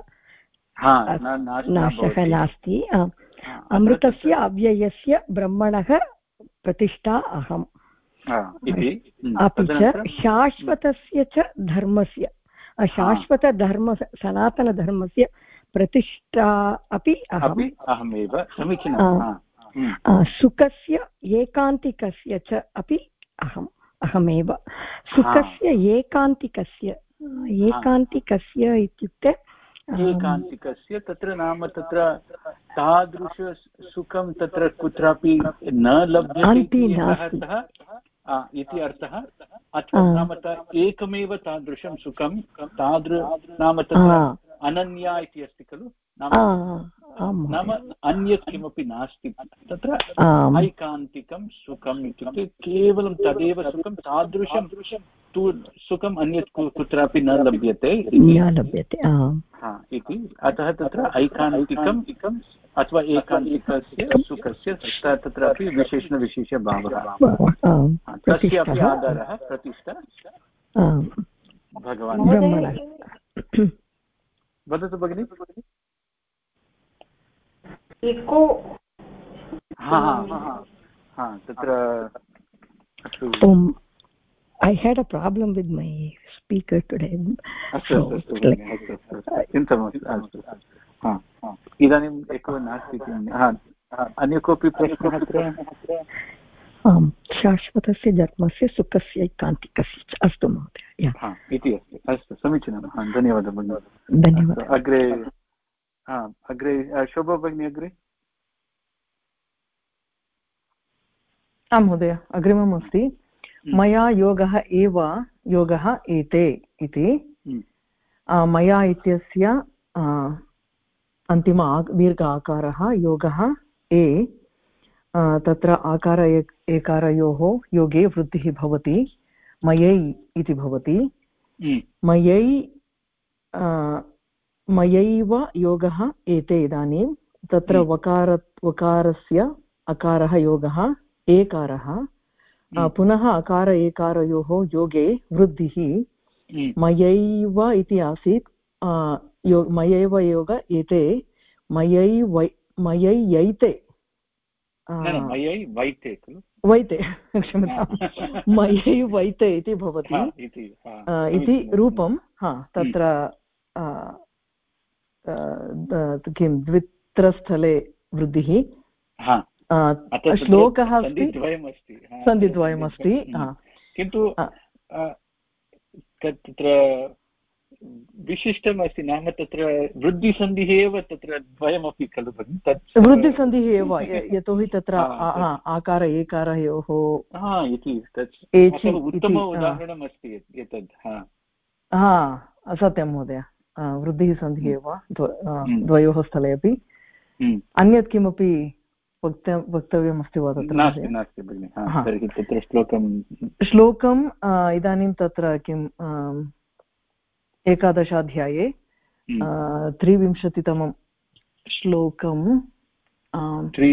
नाशः नास्ति अमृतस्य अव्ययस्य ब्रह्मणः प्रतिष्ठा अहम् अपि च शाश्वतस्य च धर्मस्य शाश्वतधर्म सनातनधर्मस्य प्रतिष्ठा अपि अहम् अहमेव समीचीनं सुखस्य एकान्तिकस्य च अपि अहम् अहमेव सुखस्य एकान्तिकस्य एकान्तिकस्य इत्युक्ते एकान्तिकस्य तत्र नाम तत्र तादृशसुखं तत्र कुत्रापि न लभ्यते इति अर्थः अथवा नाम एकमेव तादृशं सुखं तादृ नाम तत्र अनन्या इति अस्ति खलु नाम नाम अन्यत् किमपि नास्ति तत्र ऐकान्तिकं सुखम् इत्युक्ते केवलं तदेव सुखं तादृशं तु सुखम् अन्यत् कुत्रापि न लभ्यते न लभ्यते इति अतः तत्र ऐकान्तिकम् अथवा एकान्तिकस्य सुखस्य तत्रापि विशेषणविशेषभावः तस्यापि आधारः प्रतिष्ठा भगवान् वदतु भगिनि इको हा हा तत्र I had a problem with my speaker today. अस्तु अस्तु चिन्ता मास्तु हा इदानीम् एको नास्ति अन्य कोऽपि प्रश्नः अत्र आम् शाश्वतस्य जन्मस्य सुखस्य एकान्तिकस्य च अस्तु महोदय इति अस्ति अस्तु समीचीनं धन्यवादः भगिनि धन्यवादः अग्रे अग्रे शोभा भगिनी अग्रे आं महोदय अग्रिमम् अस्ति मया योगः एव योगः एते इति मया इत्यस्य अन्तिम दीर्घ आकारः योगः ए तत्र आकार एकारयोः योगे वृद्धिः भवति मयै इति भवति मयै मयैव योगः एते इदानीं तत्र वकार वकारस्य अकारः योगः एकारः पुनः अकार एकारयोः योगे वृद्धिः मयैव इति आसीत् मयैव योग एते मयै वै मयै यैते वैते वैते क्षम्यतां मयै वैते इति भवति इति रूपं हा तत्र किं द्वित्रस्थले वृद्धिः श्लोकः अस्ति सन्धिद्वयमस्ति किन्तु तत्र विशिष्टमस्ति नाम तत्र वृद्धिसन्धिः एव तत्र द्वयमपि खलु भगिनि तत् वृद्धिसन्धिः एव यतोहि तत्र आकार एकारयोः इति तत् उत्तम उदाहरणम् अस्ति एतद् हा सत्यं महोदय वृद्धिः सन्धिः एव द्वयोः स्थले अपि अन्यत् किमपि वक्तव्यमस्ति वा तत्र नास्ति भगिनि तर्हि तत्र श्लोकं श्लोकम् इदानीं तत्र किम् एकादशाध्याये त्रिविंशतितमं श्लोकं त्रि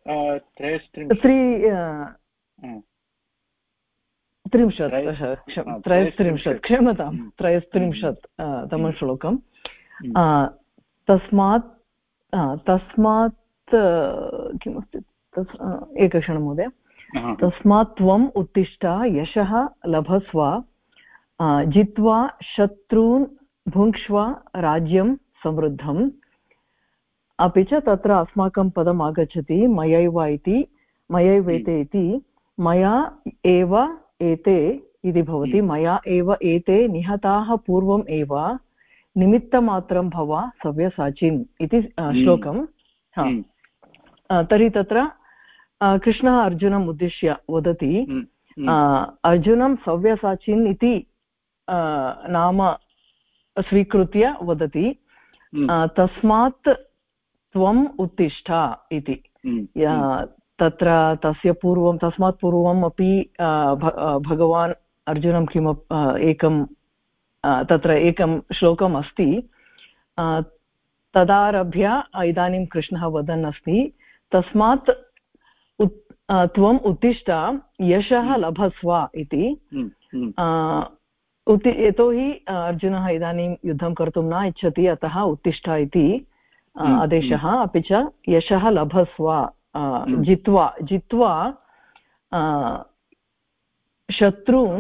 त्रिंशत् त्रयस्त्रिंशत् क्षम्यतां त्रयस्त्रिंशत् तमं श्लोकं तस्मात् तस्मात् किमस्ति एकक्षणं महोदय तस्मात् त्वम् उत्तिष्ठ यशः लभस्व जित्वा शत्रून् भुङ्क्ष्व राज्यं समृद्धम् अपि च तत्र अस्माकं पदम् आगच्छति मयैव इति मयैवेते इति मया एव एते इति भवति मया एव एते निहताः पूर्वम् एव निमित्तमात्रं भव सव्यसाचिन् इति श्लोकं तर्हि तत्र कृष्णः अर्जुनम् उद्दिश्य वदति अर्जुनं सव्यसाचिन् इति नाम स्वीकृत्य वदति तस्मात् त्वम् उत्तिष्ठ इति तत्र तस्य पूर्वं तस्मात् पूर्वम् अपि भगवान् अर्जुनं किम् एकं तत्र एकं श्लोकम् अस्ति तदारभ्य इदानीं कृष्णः वदन् अस्ति तस्मात् त्वम् उत्तिष्ठ यशः लभस्व इति यतोहि अर्जुनः इदानीं युद्धं कर्तुं न इच्छति अतः उत्तिष्ठ इति आदेशः अपि च यशः लभस्व जित्वा जित्वा शत्रून्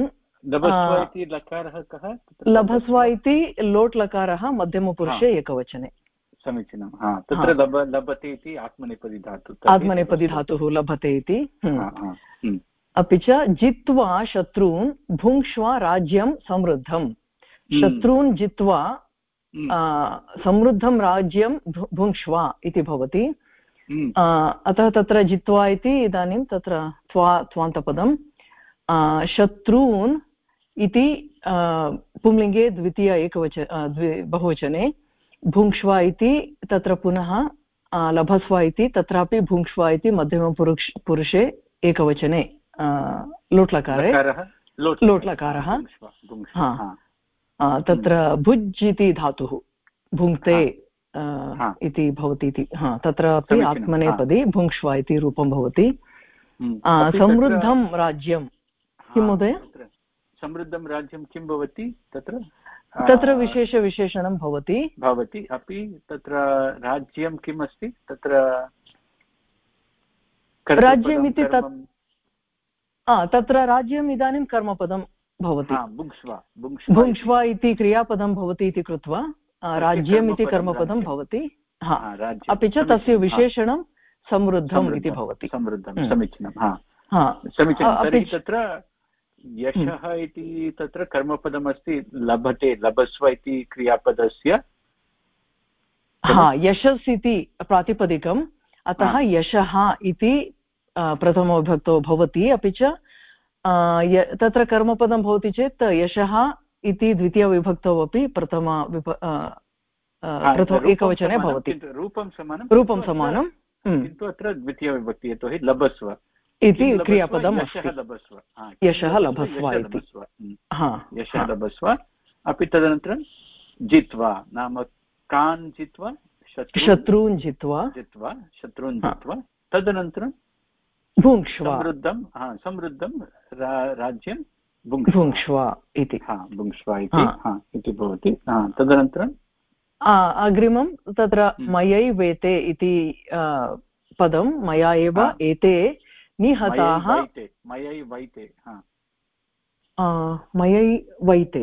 लभस्व इति लोट् लकारः मध्यमपुरुषे एकवचने समीचीनं। हा तत्र लभ लभते इति आत्मनेपदी धातु आत्मनेपदी धातुः लभते इति। अपि च जित्वा शत्रून् भुङ्क्ष्वा राज्यं समृद्धं शत्रून् जित्वा समृद्धं राज्यं भुङ्क्ष्वा इति भवति। अतः तत्र जित्वा इति इदानीं तत्र त्वा त्वान्तपदं शत्रून् इति पुंलिङ्गे द्वितीय एकवच द्वि बहुवचने भुङ्क्ष्वा इति तत्र पुनः लभस्व इति तत्रापि भुङ्क्ष्वा इति मध्यमपुरुष पुरुषे एकवचने लोट्लकारे लोट्लकारः तत्र भुज् इति धातुः भुङ्क्ते इति भवति इति हा तत्रापि आत्मनेपदी भुङ्क्ष्वा इति रूपं भवति। समृद्धं राज्यं किं महोदय समृद्धं राज्यं किं भवति तत्र तत्र विशेषविशेषणं भवति भवति अपि तत्र राज्यं किम् अस्ति तत्र राज्यम् इति तत् तत्र राज्यम् इदानीं कर्मपदं भवति भुङ्क्ष्वा इति क्रियापदं भवति इति कृत्वा राज्यम् इति कर्मपदं भवति। हा अपि च तस्य विशेषणं समृद्धम् इति भवति। समृद्धं समीचीनं समीचीनं। तर्हि तत्र यशः इति तत्र कर्मपदमस्ति लभते लभस्व इति क्रियापदस्य हा यशस् इति प्रातिपदिकम् अतः यशः इति प्रथमविभक्तौ भवति। अपि च तत्र कर्मपदं भवति चेत् यशः इति द्वितीयविभक्तौ अपि प्रथम प्रथम एकवचने भवति। रूपं समानं रूपं समानं किन्तु अत्र द्वितीयविभक्ति यतोहि लभस्व इति क्रियापदम् अस्ति यशः लभस्व इति यशः लभस्व। अपि तदनन्तरं जित्वा नाम कान् जित्वा शत्रून् जित्वा जित्वा शत्रून् जित्वा तदनन्तरं भुङ्क्ष्वा समृद्धं समृद्धं राज्यं भुङ्क्ष्वा इति भुङ्क्ष्वा इति भवति। तदनन्तरं अग्रिमं तत्र मयैवेते इति पदं मया एव एते निहताः मयै वैते मयै वैते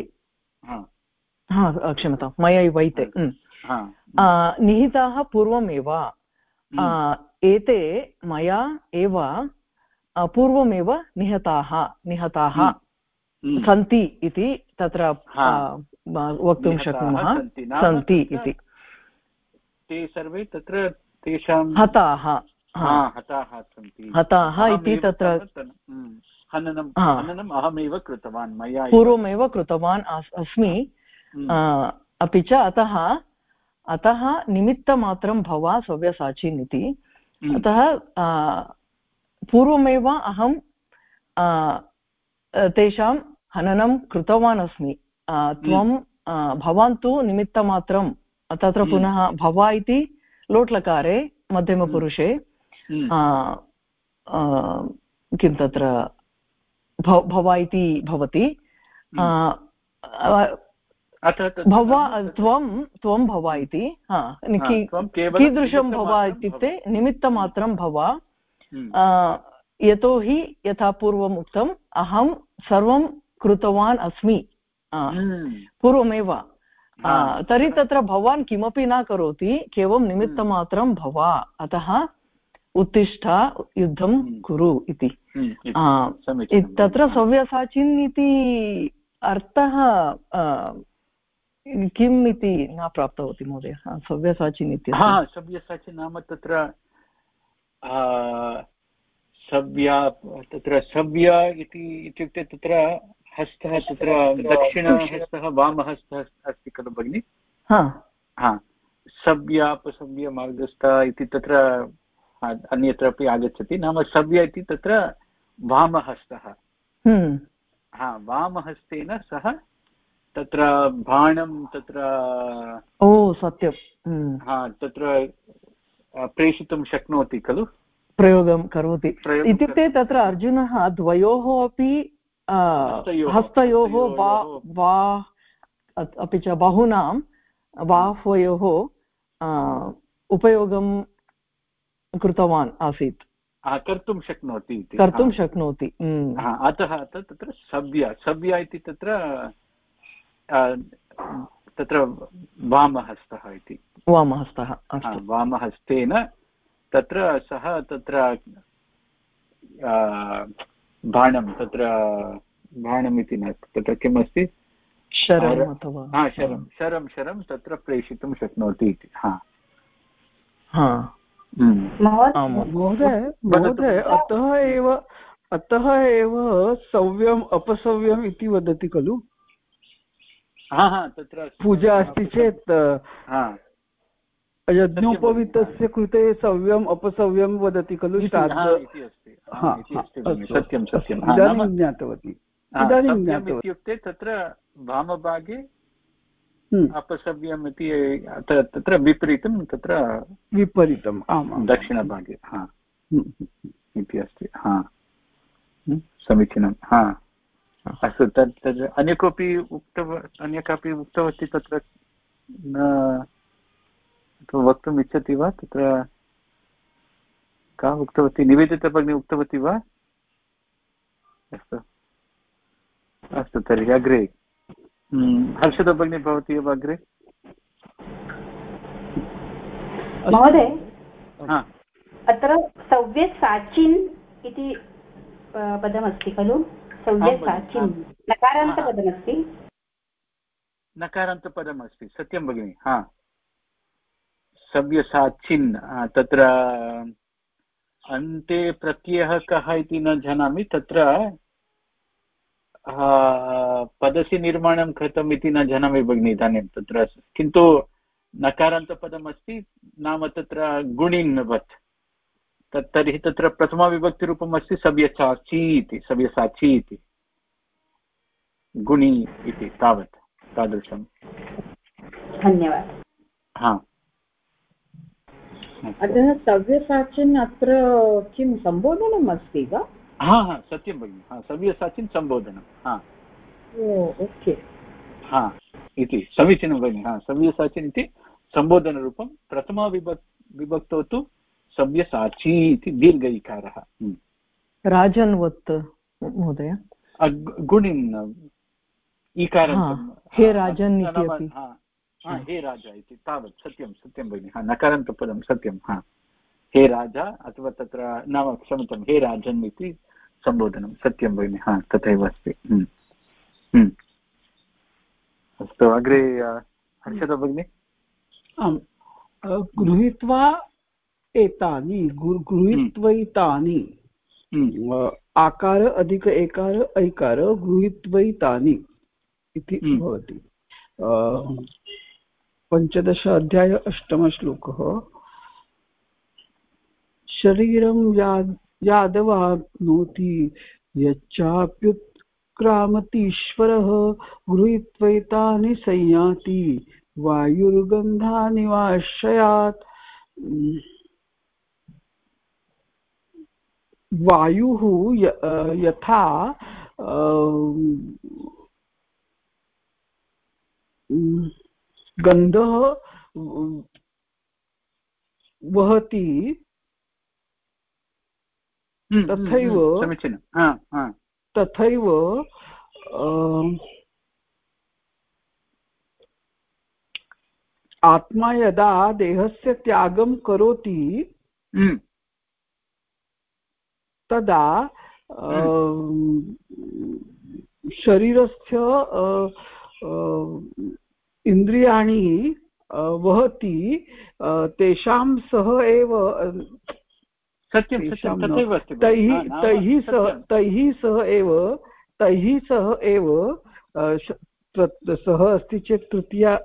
हा क्षम्यतां मयै वैते निहिताः पूर्वमेव एते मया एव पूर्वमेव निहताः निहताः सन्ति इति तत्र वक्तुं शक्नुमः सन्ति इति ते सर्वे तत्र तेषां हताः हताः सन्ति हताः इति तत्र हननं हननम् अहमेव कृतवान् मया पूर्वमेव कृतवान् अस्मि। अपि च अतः अतः निमित्तमात्रं भवा सव्यसाचिन् इति अतः पूर्वमेव अहं तेषां हननं कृतवान् अस्मि त्वं भवान् तु निमित्तमात्रं तत्र पुनः भवा इति लोट्लकारे मध्यमपुरुषे किं तत्र भवा इति भवति भवा त्वं त्वं भवा इति कीदृशं भवा इत्युक्ते निमित्तमात्रं भवा यतोहि यथा पूर्वम् उक्तम् अहं सर्वं कृतवान् अस्मि पूर्वमेव तर्हि तत्र भवान् किमपि न करोति केवलं निमित्तमात्रं भवा अतः उत्तिष्ठ युद्धं कुरु इति तत्र सव्यसाचिन् इति अर्थः किम् इति न प्राप्तवती महोदय सव्यसाचिन् इत्यस्य सव्यसाचिन् नाम तत्र सव्या तत्र सव्या इति इत्युक्ते तत्र हस्तः तत्र दक्षिणहस्तः वामहस्तः अस्ति खलु भगिनि सव्यापसव्य मार्गस्थ इति तत्र अन्यत्र अपि आगच्छति नाम सव्य इति तत्र वामहस्तः वामहस्तेन सह तत्र बाणं तत्र ओ सत्यं तत्र प्रेषितुं शक्नोति खलु प्रयोगं करोति इत्युक्ते तत्र अर्जुनः द्वयोः अपि हस्तयोः वा अपि च बाहूनां बाह्वयोः उपयोगं कृतवान् आसीत् कर्तुं शक्नोति कर्तुं शक्नोति अतः तत्र सव्य सव्य इति तत्र तत्र वामहस्तः इति वामहस्तः वामहस्तेन तत्र सः तत्र बाणं तत्र बाणमिति न तत्र किम् अस्ति शरम् अथवा हा शरं शरं शरं तत्र प्रेषितुं शक्नोति इति हा महोदय महोदय अतः एव अतः एव सव्यम् अपसव्यम् इति वदति खलु हा हा तत्र पूजा अस्ति चेत् यज्ञोपवीतस्य कृते सव्यम् अपसव्यं वदति खलु इदानीं ज्ञातवती इदानीं ज्ञातवती इत्युक्ते तत्र वामभागे अपसव्यम् इति तत्र विपरीतं तत्र विपरीतम् आम् दक्षिणभागे हा इति अस्ति हा समीचीनं हा अस्तु तत् तद् अन्य कोऽपि उक्तव अन्य कापि उक्तवती तत्र न वक्तुम् इच्छति वा तत्र का उक्तवती निवेदिता भगिनी उक्तवती वा अस्तु अस्तु तर्हि अग्रे हर्षदा भगिनी भवती एव अग्रे महोदय अत्र सव्यसाचिन् इति पदमस्ति खलु सव्यसाचिन् नकारान्तपदमस्ति नकारान्तपदमस्ति सत्यं भगिनि हा सव्यसाचिन् तत्र अन्ते प्रत्ययः कः इति न जानामि तत्र पदस्य निर्माणं कृतम् इति न जानामि भगिनि इदानीं तत्र किन्तु नकारान्तपदमस्ति नाम तत्र गुणिन्वत् तत् तर्हि तत्र प्रथमाविभक्तिरूपम् अस्ति सव्यसाची इति सव्यसाची इति गुणि इति तावत् तादृशं धन्यवादः हा अतः सव्यसाचिन् अत्र किं सम्बोधनम् अस्ति वा हा हा सत्यं भगिनि हा सव्यसाचिन् सम्बोधनं हा ओके हा इति समीचीनं भगिनि हा सव्यसाचिन् इति सम्बोधनरूपं प्रथमाविभक् विभक्तौ तु सव्यसाची इति दीर्घ इकारः राजन्वत् महोदय गुणिन् इकारं हे राजन् इति अपि हा हे राजा इति तावत् सत्यं सत्यं भगिनि हा नकारान्तपदं सत्यं हा हे राजा अथवा तत्र नाम क्षम्यतां हे राजन् इति सम्बोधनं सत्यं भगिनि हा तथैव अस्ति अस्तु अग्रे हर्षदा भगिनि आम् गृहीत्वा एतानि गृहीत्वैतानि आकार अधिक एकार ऐकार गृहीत्वैतानि इति भवति पञ्चदश अध्याय अष्टमश्लोकः शरीरं याद यादवाप्नोति यच्चाप्युत्क्रामतीश्वरः गृहीत्वैतानि संयाति वायुर्गन्धानि वाश्रयात् वायुः यथा गन्धः वहति तथैव समीचीनं तथैव आत्मा यदा देहस्य त्यागं करोति तदा शरीरस्य इन्द्रियाणि वहति तेषां सह एव सत्यं सत्यं तथैव अस्ति तैः तैः सह तैः सह एव तैः सह एव सह अस्ति चेत् तृतीया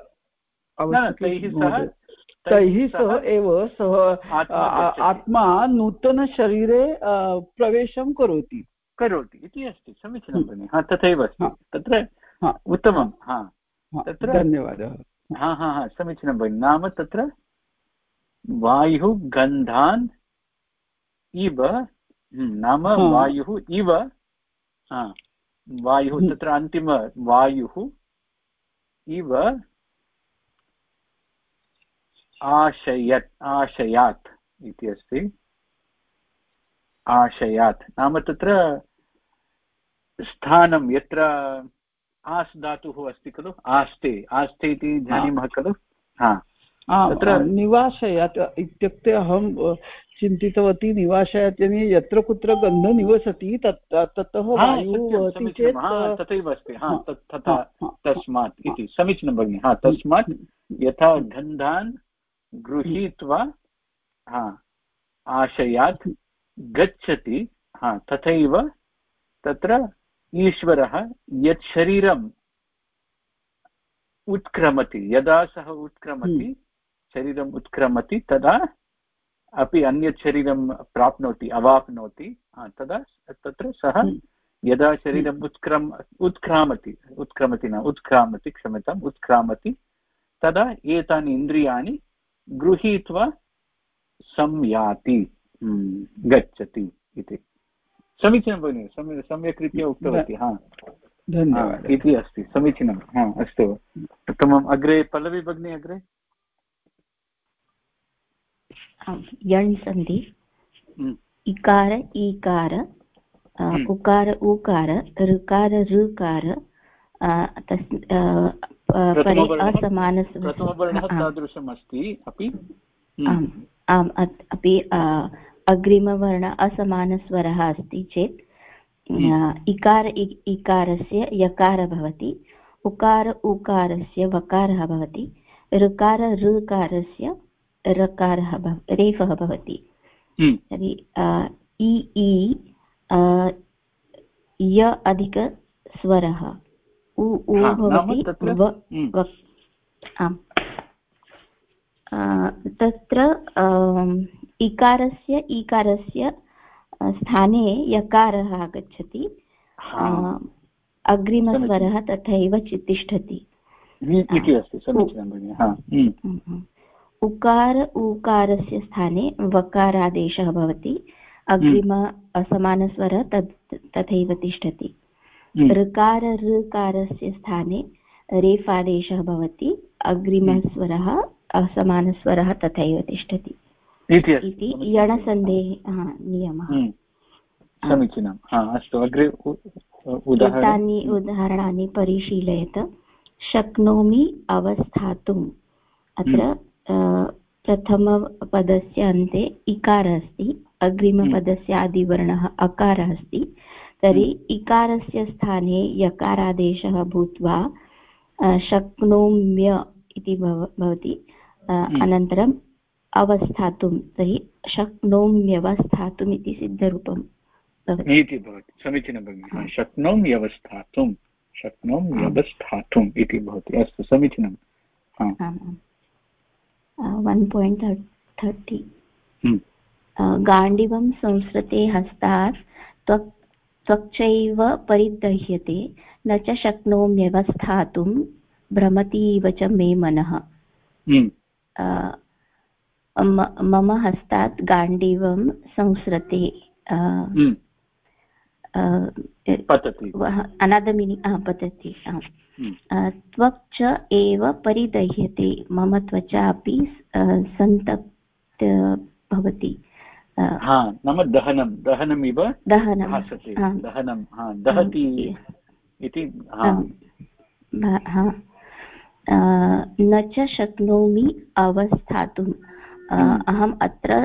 तैः सह एव सः आत्मा नूतनशरीरे प्रवेशं करोति करोति इति अस्ति समीचीनं भगिनि हा तथैव अस्ति तत्र उत्तमं हा तत्र धन्यवादः हा हा हा समीचीनं भगिनि नाम तत्र वायुः गन्धान् इव नाम वायुः इव वायुः तत्र अन्तिम वायुः इव आशयत् आशयात् इति अस्ति आशयात् नाम तत्र स्थानं यत्र आस् धातुः अस्ति खलु आस्ते आस्ते इति जानीमः खलु हा तत्र निवासयात् इत्युक्ते अहं चिन्तितवती निवासयात् यत्र कुत्र गन्धः निवसति तत् ततः वायुः भवति चेत् तथैव अस्ति हा तथा तस्मात् इति समीचीनं भगिनि हा तस्मात् यथा गन्धान् गृहीत्वा हा आशयात् गच्छति हा तथैव तत्र ईश्वरः यत् शरीरम् उत्क्रमति यदा सः उत्क्रमति शरीरम् उत्क्रमति तदा अपि अन्यत् शरीरं प्राप्नोति अवाप्नोति तदा तत्र सः यदा शरीरम् उत्क्रम उत्क्रामति उत्क्रमति न उत्क्रामति क्षम्यताम् उत्क्रामति तदा एतानि इन्द्रियाणि गृहीत्वा संयाति गच्छति इति समीचीनं भगिनि सम्यक् सम्यक् रीत्या उक्तवती हा धन्यवादः इति अस्ति समीचीनं हा अस्तु उत्तमम् अग्रे पल्लवी भगिनी अग्रे यण् सन्धि इकार ईकार उकार उकार ऋकार ऋकार परे असमानस्वरः प्रथमवर्णः तादृशम् अस्ति अपि आम् आम् अपि अग्रिमवर्ण असमानस्वरः अस्ति चेत् इकार इकारस्य यकार भवति उकार उकारस्य वकारः भवति ऋकार ऋकारस्य रकारः रेफः भवति तर्हि इ इ य अधिकस्वरः उ उ भवति व आम् तत्र इकारस्य ईकारस्य स्थाने यकारः आगच्छति अग्रिमस्वरः तथैव तिष्ठति इति अस्ति समीचीनं भगिनि उकार उकारस्य स्थाने वकारादेशः भवति अग्रिम असमानस्वरः तत् तथैव तिष्ठति ऋकार ऋकारस्य स्थाने रेफादेशः भवति अग्रिमस्वरः असमानस्वरः तथैव तिष्ठति इति यणसन्धेः नियमः समीचीनं अस्तु अग्रे एतानि उदाहरणानि परिशीलयत शक्नोमि अवस्थातुम् अत्र प्रथमपदस्य अन्ते इकारः अस्ति अग्रिमपदस्य आदिवर्णः अकारः अस्ति तर्हि इकारस्य स्थाने यकारादेशः भूत्वा शक्नोम्य इति भवति अनन्तरम् अवस्थातुं तर्हि शक्नोम्यवस्थातुम् इति सिद्धरूपं इति भवति समीचीनं भगिनि शक्नोम्यवस्थातुं शक्नोम्यवस्थातुम् इति भवति अस्तु समीचीनं वन् पायिण्ट् थर्टि गाण्डीवं संसृते हस्तात् त्वक् त्वक्चैव परिदह्यते न च शक्नोम्यवस्थातुं भ्रमतीव च मे मनः मम हस्तात् गाण्डीवं संसृते अनदर मीनिङ्ग् पतति त्वक् च एव परिदह्यते मम त्वचा अपि सन्तप्त भवति नाम दहनं दहनमिव दहनं दहनं दहति इति न च शक्नोमि अवस्थातुम् अहम् अत्र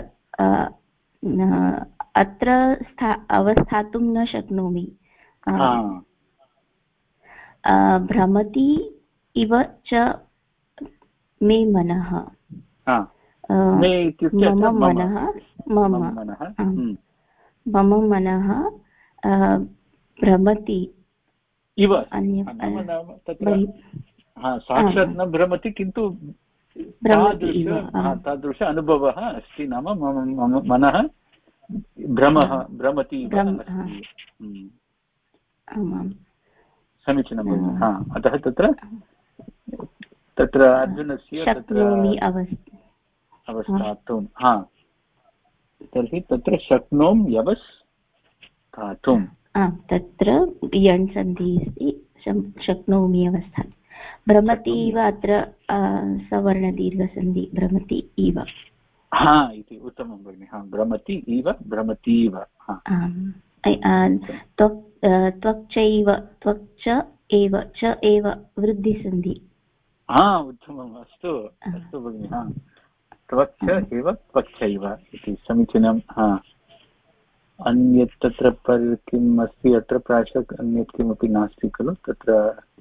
अत्र अवस्थातुं न शक्नोमि भ्रमति इव च मे मनः मम मनः मम मम मनः भ्रमति इव साक्षात् न भ्रमति किन्तु तादृश अनुभवः अस्ति नाम मम मनः भ्रमः भ्रमति समीचीनं भगिनि अतः तत्र तत्र अर्जुनस्य तत्र अवस्थातुं हा तर्हि तत्र शक्नोम्यवस्थातुं तत्र यण् सन्धिः अस्ति शक्नोमि अवस्था भ्रमति इव अत्र सवर्णदीर्घसन्धि भ्रमति इव हा इति उत्तमं भगिनि हा भ्रमति इव भ्रमतीव त्वक् त्वक्चैव त्वक् च एव च एव वृद्धिसन्धि। हा उत्तमम्, अस्तु अस्तु भगिनि। हा त्वक्ष एव त्वक्षैव इति समीचीनं। हा अन्यत् तत्र पर् किम् अस्ति अत्र प्रायशः अन्यत् किमपि नास्ति खलु तत्र।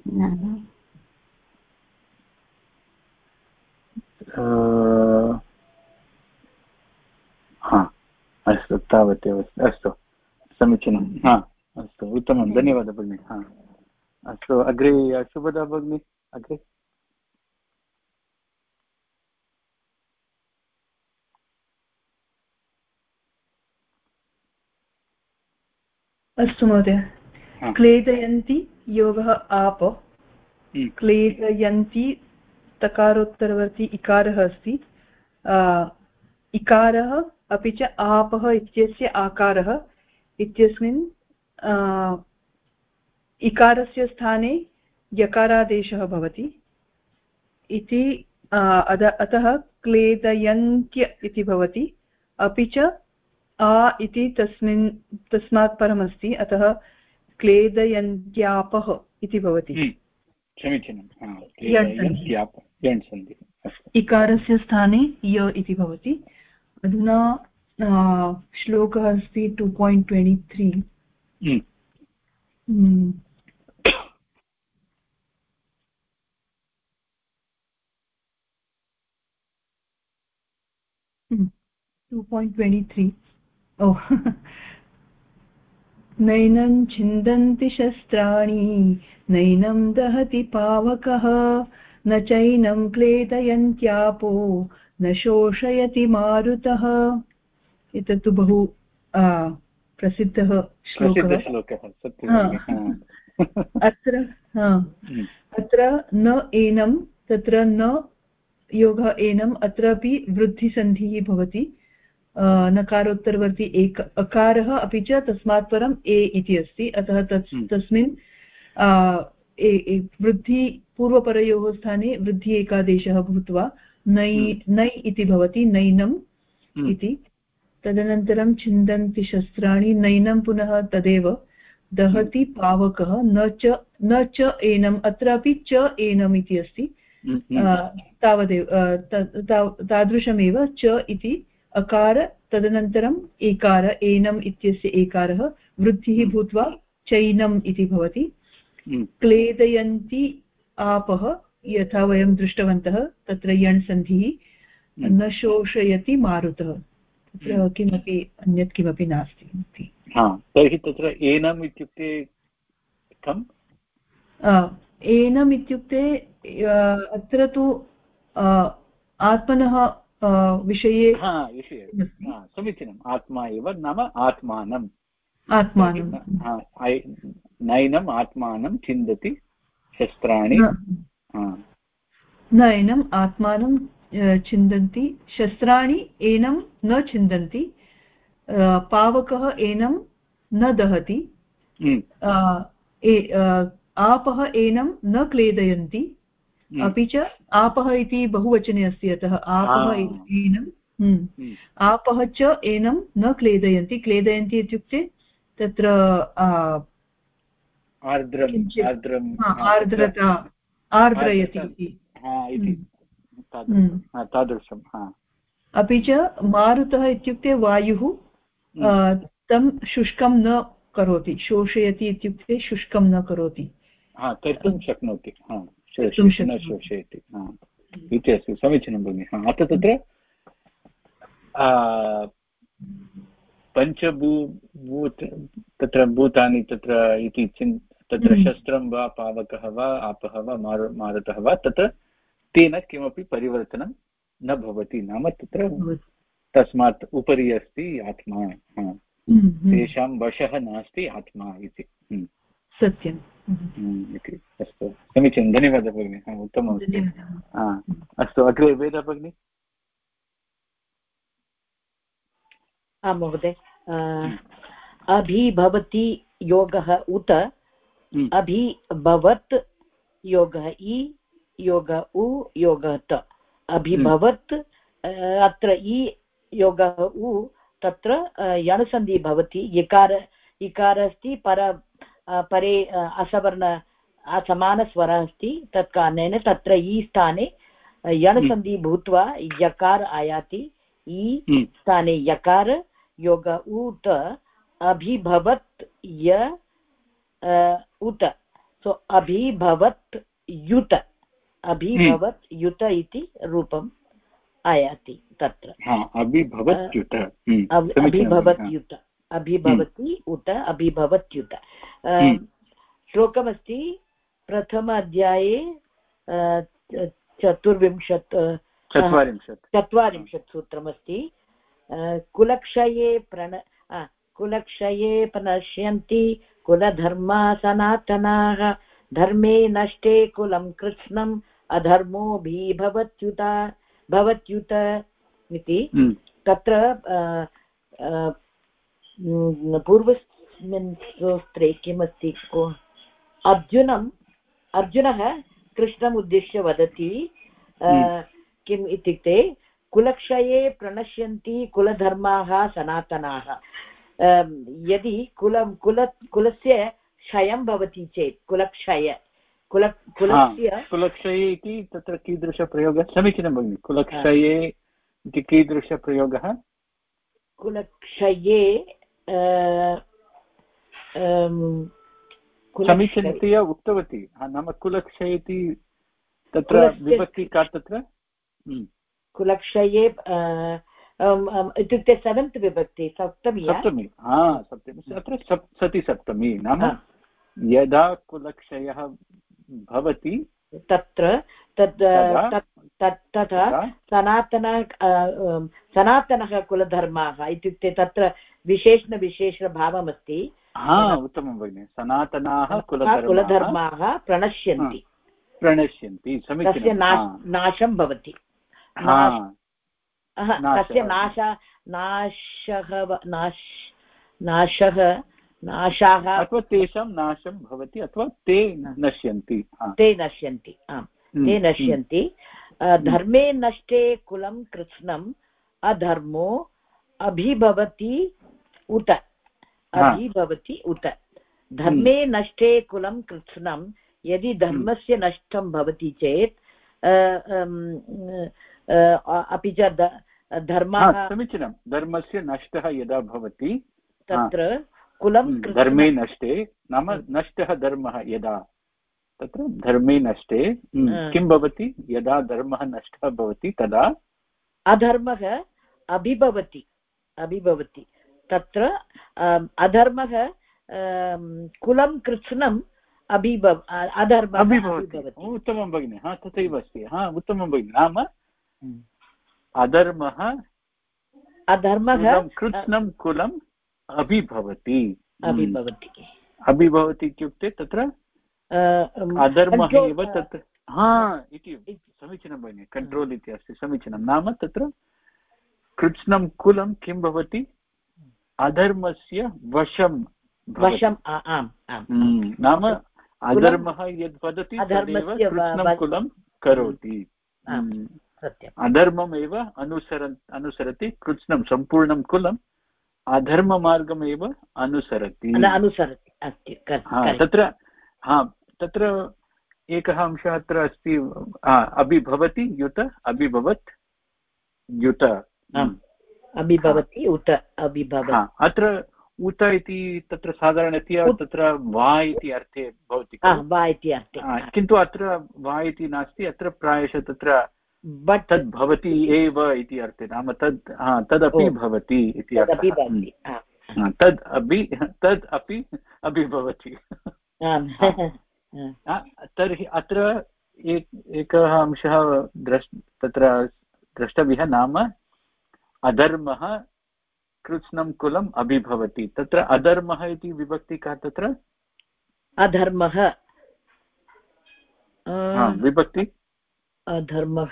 हा अस्तु तावदेव। अस्तु समीचीनं। हा अस्तु उत्तमं, धन्यवादः भगिनि। हा अस्तु अग्रे शुभदा भगिनि अग्रे। अस्तु महोदय। क्लेदयन्ति योगः आप। क्लेदयन्ति तकारोत्तरवर्ती इकारः अस्ति। इकारः अपि च आपः इत्यस्य आकारः इत्यस्मिन् इकारस्य स्थाने यकारादेशः भवति इति अतः क्लेदयन्त्य इति भवति। अपि च आ इति तस्मिन् तस्मात् परमस्ति, अतः क्लेदयन्त्यापः इति भवति। समीचीनं। इकारस्य स्थाने य इति भवति। अधुना श्लोकः अस्ति two point twenty three. Two point twenty three ओ नैनं छिन्दन्ति शस्त्राणि नैनं दहति पावकः न चैनं क्लेदयन्त्यापो न शोषयति मारुतः। एतत्तु बहु प्रसिद्धः श्लोकः। अत्र अत्र न एनं, तत्र न योगः एनम्, अत्रापि वृद्धिसन्धिः भवति। नकारोत्तरवर्ती एक अकारः अपि च तस्मात् परम् ए इति अस्ति, अतः तस् तस्मिन् वृद्धि पूर्वपरयोः स्थाने वृद्धि एकादेशः भूत्वा नै नै इति भवति, नैनम् इति। तदनन्तरं छिन्दन्ति शस्त्राणि, नैनं पुनः तदेव, दहति पावकः, न च न च एनम्, अत्रापि च एनम् इति अस्ति। तावदेव तादृशमेव च इति अकार, तदनन्तरम् एकार, एनम् इत्यस्य एकारः वृद्धिः भूत्वा चैनम् इति भवति। क्लेदयन्ति आपः, यथा वयं दृष्टवन्तः तत्र यण् सन्धिः। न शोषयति मारुतः, तत्र किमपि अन्यत् किमपि नास्ति। तर्हि तत्र एनम् इत्युक्ते कम्? एनम् इत्युक्ते अत्र तु आत्मनः विषये समीचीनम्। आत्मा एव नाम आत्मानम्। आत्मानं नैनम् आत्मानं छिन्दति शस्त्राणि। नैनम् आत्मानं छिन्दन्ति शस्त्राणि, एनं न छिन्दन्ति। पावकः एनं न दहति। आपः एनं न क्लेदयन्ति। अपि च आपः इति बहुवचने अस्ति, अतः आपः एनम्, आपः च एनं न क्लेदयन्ति। क्लेदयन्ति इत्युक्ते तत्र आर्द्रता, आर्द्रयति तादृशम्। अपि च मारुतः इत्युक्ते वायुः तं शुष्कं न करोति। शोषयति इत्युक्ते शुष्कं न करोति, कर्तुं शक्नोति, न शोषयति इति अस्ति। समीचीनं भगिनि। अत्र तत्र पञ्चभू भूत तत्र भूतानि तत्र इति चिन् तत्र शस्त्रं वा पावकः वा आपः वा मारु मारुतः वा तत्र तेन किमपि परिवर्तनं न भवति, नाम तत्र तस्मात् उपरि अस्ति आत्मा। तेषां वशः नास्ति आत्मा इति सत्यम् इति। अस्तु समीचीनं, धन्यवादः भगिनि। उत्तममस्ति। अस्तु अग्रे वेदा भगिनि। आं महोदय। अभिभवति योगः उत अभिभवत् योगः इ योगः उ योगः त। अभिभवत् अत्र इ योगः उ, तत्र यणसन्धिः भवति। यकार इकार अस्ति, पर परे असवर्ण समानस्वरः अस्ति तत् कारणेन तत्र ई स्थाने यणसन्धि भूत्वा यकार आयाति ई स्थाने यकार योग उत अभिभवत् य उत सो अभिभवत् युत अभिभवत् युत इति रूपम् आयाति तत्र अभिभवत्युत अभिभवत्युत अभिभवति उत अभिभवत्युत श्लोकमस्ति प्रथम अध्याये चतुर्विंशत् चत्वारिंशत् चत्वारिंशत् सूत्रमस्ति कुलक्षये प्रण कुलक्षये प्रणश्यन्ति कुलधर्मा सनातनाः धर्मे नष्टे कुलं कृत्स्नम् अधर्मोऽभिभवत्युत भवत्युत इति तत्र पूर्वस्मिन् सूत्रे किमस्ति अर्जुनम् अर्जुनः कृष्णम् उद्दिश्य वदति किम् इत्युक्ते कुलक्षये प्रणश्यन्ति कुलधर्माः सनातनाः यदि कुलं कुल कुलस्य क्षयं भवति चेत् कुलक्षय कुल कुलस्य कुलक्षये इति तत्र कीदृशप्रयोगः समीचीनं भगिनि कुलक्षये इति कीदृशप्रयोगः कुलक्षये समीचीनतया उक्तवती नाम कुलक्षय इति तत्र विभक्ति का तत्र कुलक्षये इत्युक्ते सेवेन्त् विभक्ति सप्तमी सप्तमी हा सप्तमी अत्र सति सप्तमी नाम यदा कुलक्षयः भवति तत्र तद् तथा सनातन सनातनः कुलधर्माः इत्युक्ते तत्र विशेषणविशेषभावमस्ति हा उत्तमं भगिनि सनातनाः कुलधर्माः प्रणश्यन्ति प्रणश्यन्ति तस्य नाशं भवति तस्य नाश नाशः नाशः नाशाः अथवा तेषां नाशं भवति अथवा ते नश्यन्ति ते नश्यन्ति आम् ते नश्यन्ति धर्मे नष्टे कुलं कृत्स्नम् अधर्मो अभिभवति उत अभिभवति उत धर्मे नष्टे कुलं कृत्स्नं यदि धर्मस्य नष्टं भवति चेत् अपि च धर्मः समीचीनं धर्मस्य नष्टः यदा भवति तत्र कुलं धर्मे नष्टे नाम नष्टः धर्मः यदा तत्र धर्मे नष्टे किं भवति यदा धर्मः नष्टः भवति तदा अधर्मः अभिभवति अभिभवति तत्र अधर्मः कुलं कृत्स्नम् अभिभव अधर्मः अभिभवति उत्तमं भगिनि हा तथैव अस्ति हा उत्तमं भगिनि नाम अधर्मः अधर्मः कृत्स्नं कुलम् अभिभवति अभिभवति अभिभवति इत्युक्ते तत्र अधर्मः एव तत्र हा इति समीचीनं भगिनि कण्ट्रोल् इति अस्ति समीचीनं नाम तत्र कृत्स्नं कुलं किं भवति अधर्मस्य वशं वशं नाम अधर्मः यद् वदति तदेव कृत्स्नं कुलं करोति अधर्ममेव अनुसरन् अनुसरति कृत्स्नं सम्पूर्णं कुलम् अधर्ममार्गमेव अनुसरति अनुसरति तत्र हा तत्र एकः अंशः अत्र अस्ति अभिभवति युत अभिभवत् युत अभिभवति उत अभिभवति अत्र उत इति तत्र साधारणतया तत्र वा इति अर्थे भवति वा इति अर्थे किन्तु अत्र वा इति नास्ति अत्र प्रायशः तत्र बट् तद् भवति एव इति अर्थे नाम तद् तदपि भवति इति अर्थः तद् अपि तद् अपि अभिभवति तर्हि अत्र एकः अंशः द्रष् तत्र द्रष्टव्यः नाम अधर्मः कृत्स्नं कुलम् अभिभवति तत्र अधर्मः इति विभक्ति का तत्र अधर्मः विभक्ति अधर्मः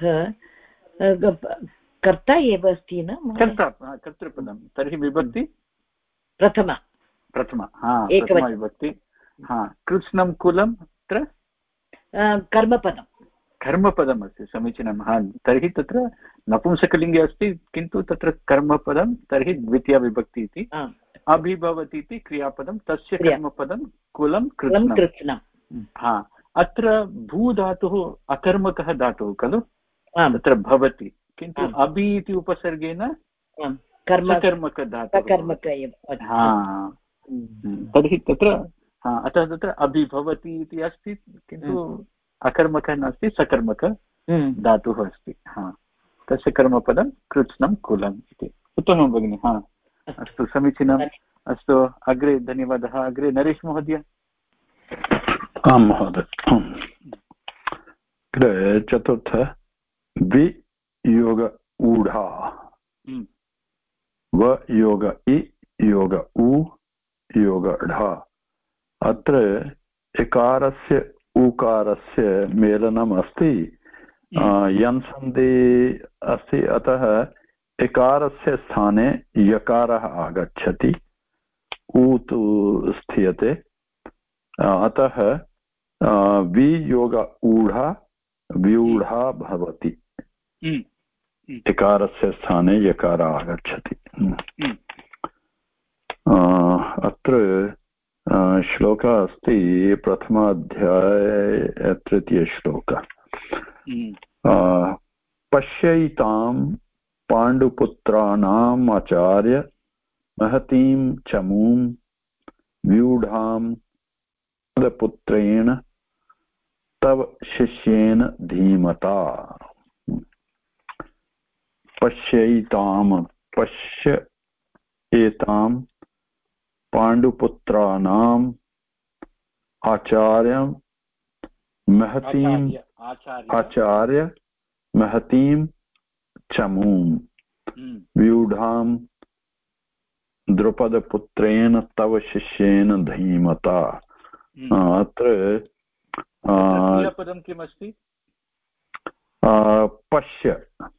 कर्ता एव अस्ति न कर्ता कर्तृपदं तर्हि विभक्ति प्रथमा प्रथमा हा प्रथमा विभक्ति हा कृत्स्नं कुलं तत्र कर्मपदं कर्मपदम् अस्ति समीचीनं हा तर्हि तत्र नपुंसकलिङ्गे अस्ति किन्तु तत्र कर्मपदं तर्हि द्वितीया विभक्ति इति अभिभवति इति क्रियापदं तस्य कर्मपदं कुलं कृत्स्नं हा अत्र भू धातुः अकर्मकः धातुः खलु, तत्र भवति, किन्तु अभि इति उपसर्गेण सकर्मकधातुः। तर्हि तत्र अतः तत्र अभिभवति इति अस्ति, किन्तु अकर्मकः नास्ति, सकर्मक धातुः अस्ति। हा, तस्य कर्मपदं कृत्स्नं कुलम् इति। उत्तमं भगिनि। हा, अस्तु, समीचीनम्। अस्तु, अग्रे धन्यवादः। अग्रे नरेश महोदय। आं महोदय। चतुर्थ वियोग ऊढा, व योग इ योग उ योग ढा। अत्र इकारस्य उकारस्य मेलनम् अस्ति, यन् सन्धि अस्ति, अतः इकारस्य स्थाने यकारः आगच्छति, उ तु स्थीयते, अतः वियोग ऊढा व्यूढा भवति। इकारस्य स्थाने यकारः आगच्छति। अत्र श्लोकः अस्ति, प्रथमाध्याये तृतीयश्लोकः। पश्यैतां पाण्डुपुत्राणाम् आचार्य महतीं चमूं व्यूढां पुत्रेण तव शिष्येन धीमता। पश्यैतां, पश्य एतां पाण्डुपुत्राणाम् आचार्य महतीं आचार्य महतीं चमूं व्यूढां द्रुपदपुत्रेण तव शिष्येन धीमता। अत्र क्रियापदं किमस्ति? पश्य।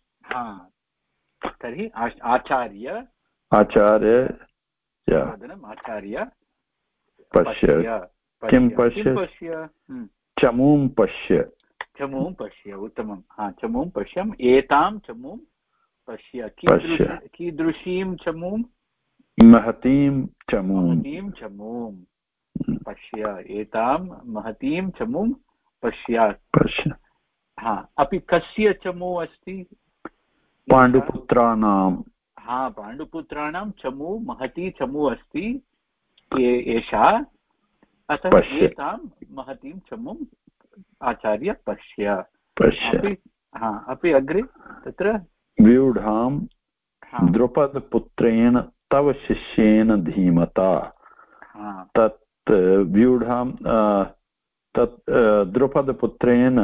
तर्हि आचार्य आचार्य आचार्य पश्य। किं पश्य? चमूं पश्य। चमूं पश्य। उत्तमं। हा, चमूं पश्यम्। एतां चमूं पश्य। कीदृशीं चमूं? महतीं चमूं। महतीं चमूं पश्य। एतां महतीं चमूं पश्य। पश्य। हा, अपि कस्य चमू अस्ति? पाण्डुपुत्राणां। हा, पाण्डुपुत्राणां चमू, महती चमू अस्ति एषा, अतः एतां महतीं चमूं आचार्य पश्य। पश्य। हा, अपि अग्रे तत्र व्यूढां द्रुपदपुत्रेण तव शिष्येन धीमता। तत् व्यूढां तत् द्रुपदपुत्रेण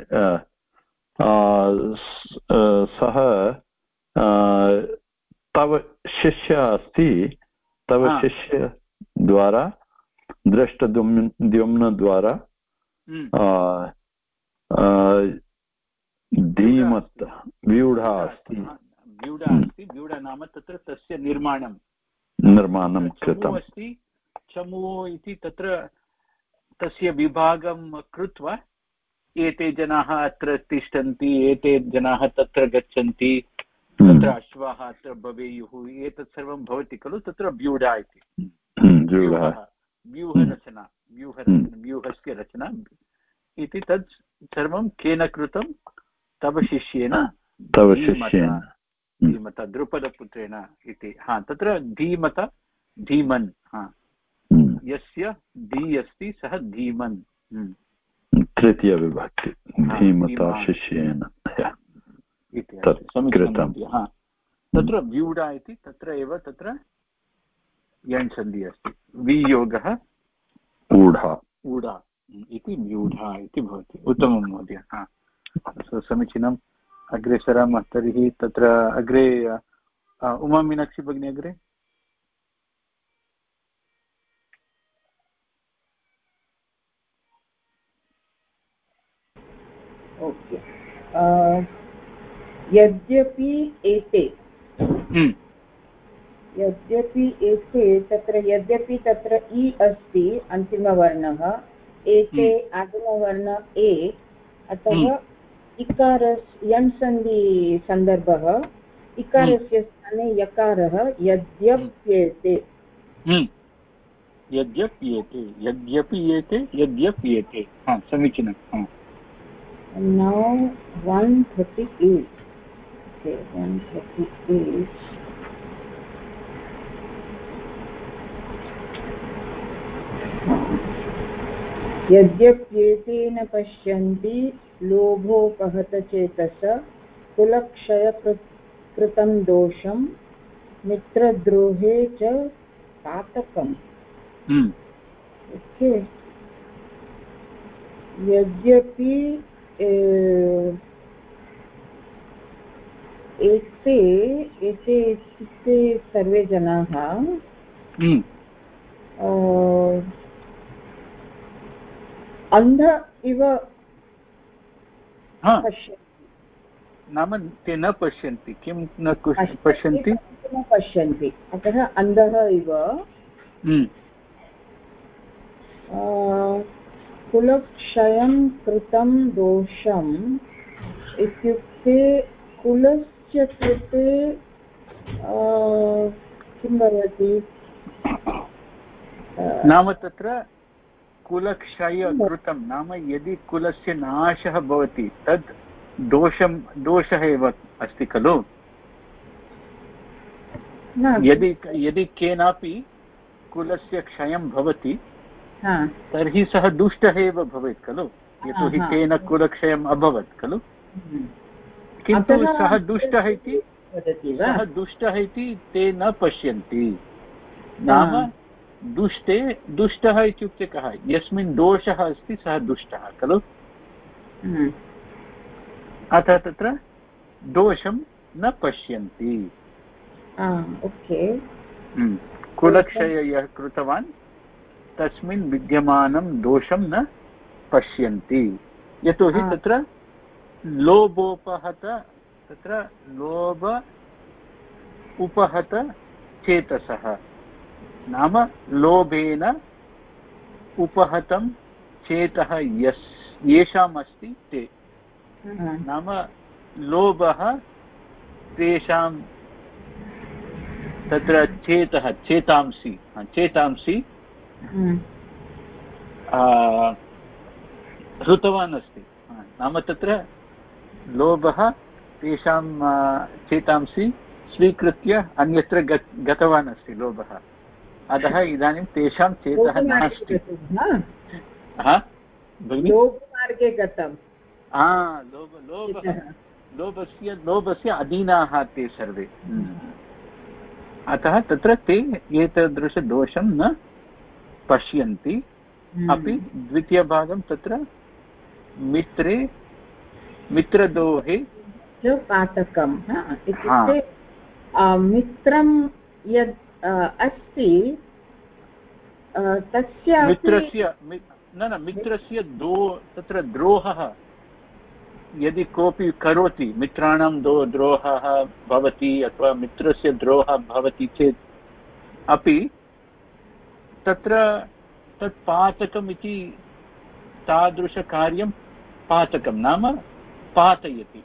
सः तव शिष्य अस्ति, तव शिष्य द्वारा दृष्टद्युम्न द्वारा धीमत व्यूढा अस्ति। व्यूढा अस्ति। व्यूढा नाम तत्र तस्य निर्माणं निर्माणं कृतम् अस्ति। चमू इति तत्र तस्य विभागं कृत्वा एते जनाः अत्र तिष्ठन्ति, एते जनाः तत्र गच्छन्ति, तत्र अश्वाः अत्र भवेयुः, एतत् सर्वं भवति खलु, तत्र व्यूढा इति। व्यूहरचना व्यूहरचना व्यूहस्य रचना इति तत् सर्वं केन कृतं? तव शिष्येन तव शिष्येन धीमता द्रुपदपुत्रेण इति। हा, तत्र धीमता धीमन्। हा, यस्य धी अस्ति सः धीमन्। तृतीय विभक्ति धीमता शिष्येन इति कृतं। हा, तत्र व्यूढा इति तत्र एव तत्र यण् सन्धिः अस्ति। वियोगः ऊढा ऊढा इति व्यूढा इति भवति। उत्तमं महोदय। हा, समीचीनम्। अग्रे सरामः। तर्हि तत्र अग्रे उमा मीनाक्षी भगिनी अग्रे। ओके। यद्यपि एते यद्यपि एते तत्र यद्यपि तत्र इ अस्ति अन्तिमवर्णः, एते आगमवर्ण ए, अतः इकारस्य यन् सन्धि सन्दर्भः, इकारस्य स्थाने यकारः। यद्यप्येते यद्यप्येते यद्यपि यद्यप्येते हा समीचीनं हा now one thirty-eight okay one thirty-eight यद्यप्येते न पश्यन्ति लोभोपहतचेतस कुलक्षयकृतं दोषं मित्रद्रोहे च पातकम् ओके यद्यपि एते एते इत्युक्ते सर्वे जनाः अन्ध इव पश्यन्ति नाम ते न पश्यन्ति किं न पश्यन्ति न पश्यन्ति अतः अन्धः इव कुलक्षयं कृतं दोषम् इत्युक्ते कुलस्य कृते किं भवति नाम तत्र कुलक्षय कृतं नाम यदि कुलस्य नाशः भवति तद् दोषं दोषः एव अस्ति खलु यदि यदि केनापि कुलस्य क्षयं भवति तर्हि सः दुष्टः एव भवेत् खलु यतोहि तेन कुलक्षयम् अभवत् खलु किन्तु सः दुष्टः इति सः दुष्टः इति ते न पश्यन्ति नाम दुष्टे दुष्टः इत्युक्ते कः यस्मिन् दोषः अस्ति सः दुष्टः खलु अतः तत्र दोषं न पश्यन्ति ओके कुलक्षय यः कृतवान् तस्मिन् विद्यमानं दोषं न पश्यन्ति यतोहि तत्र लोभोपहत तत्र लोभ उपहत चेतसः नाम लोभेन उपहतं चेतः यस् येषाम् अस्ति ते नाम लोभः तेषां तत्र चेतः चेतांसि चेतांसि हृतवान् अस्ति नाम तत्र लोभः तेषां चेतांसि स्वीकृत्य अन्यत्र गतवान् अस्ति लोभः अतः इदानीं तेषां चेतः नास्ति लोभमार्गे गतं लोभ लोभः लोभस्य लोभस्य अधीनाः ते सर्वे अतः तत्र ते एतादृशदोषं न पश्यन्ति अपि द्वितीयभागं तत्र मित्रे मित्रदोहे पातकम् इत्युक्ते मित्रं यद् अस्ति तस्य मित्रस्य न न मित्रस्य दो तत्र द्रोहः यदि कोऽपि करोति मित्राणां दो द्रोहः भवति अथवा मित्रस्य द्रोहः भवति चेत् अपि तत्र तत् पातकम् इति तादृशकार्यं पातकं नाम पातयति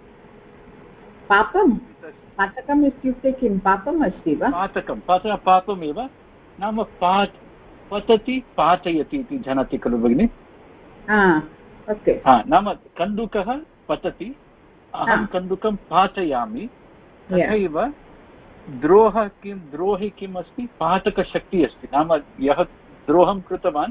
पापं पातकम् इत्युक्ते किं पापम् अस्ति वा पातकं पात पापमेव नाम पात् पतति पातयति इति जानाति खलु भगिनि ओके नाम कन्दुकः पतति अहं कन्दुकं पातयामि तथैव द्रोहः किं द्रोहे किम् अस्ति पातकशक्तिः अस्ति नाम यः द्रोहं कृतवान्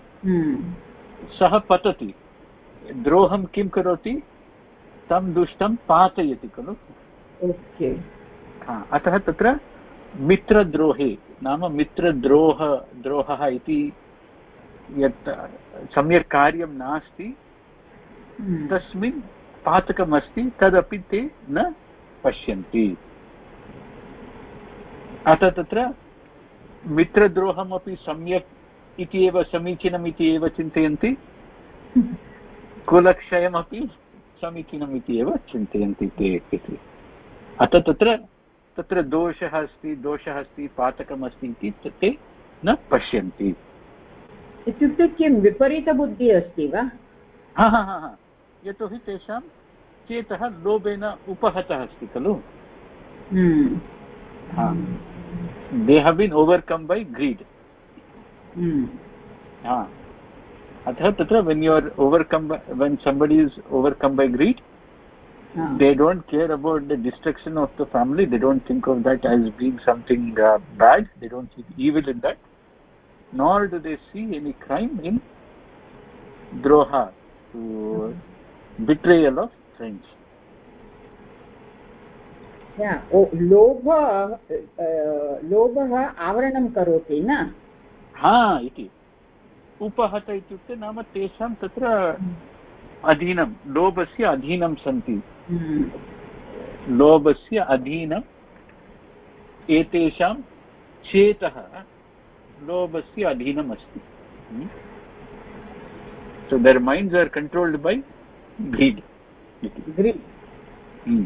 सः पतति द्रोहं किं करोति तं दुष्टं पातयति खलु ओके अतः तत्र मित्रद्रोहे नाम मित्रद्रोह द्रोहः इति यत् सम्यक् कार्यं नास्ति तस्मिन् पातकमस्ति तदपि ते न पश्यन्ति अतः तत्र मित्रद्रोहमपि सम्यक् इति एव समीचीनम् इति एव चिन्तयन्ति कुलक्षयमपि समीचीनम् इति एव चिन्तयन्ति ते इति अतः तत्र तत्र दोषः अस्ति दोषः अस्ति पातकमस्ति इति ते न पश्यन्ति इत्युक्ते किं विपरीतबुद्धिः अस्ति वा हा हा हा हा यतोहि तेषां चेतः लोभेन उपहतः अस्ति खलु they have been overcome by greed अतः तत्र when you are overcome by, when somebody is overcome by greed, yeah. they don't care about the destruction of the family. They don't think of that as being something uh, bad. They don't see evil in that, nor do they see any crime in droha, to betrayal of friends. Yeah, oh, lobha lobha आवरणं करोति न? हा इति उपहत इत्युक्ते नाम तेषां तत्र अधीनं, लोभस्य अधीनं सन्ति, लोभस्य अधीनम् एतेषां चेतः लोभस्य अधीनम् अस्ति. So their minds are controlled by greed. Greed. Hmm.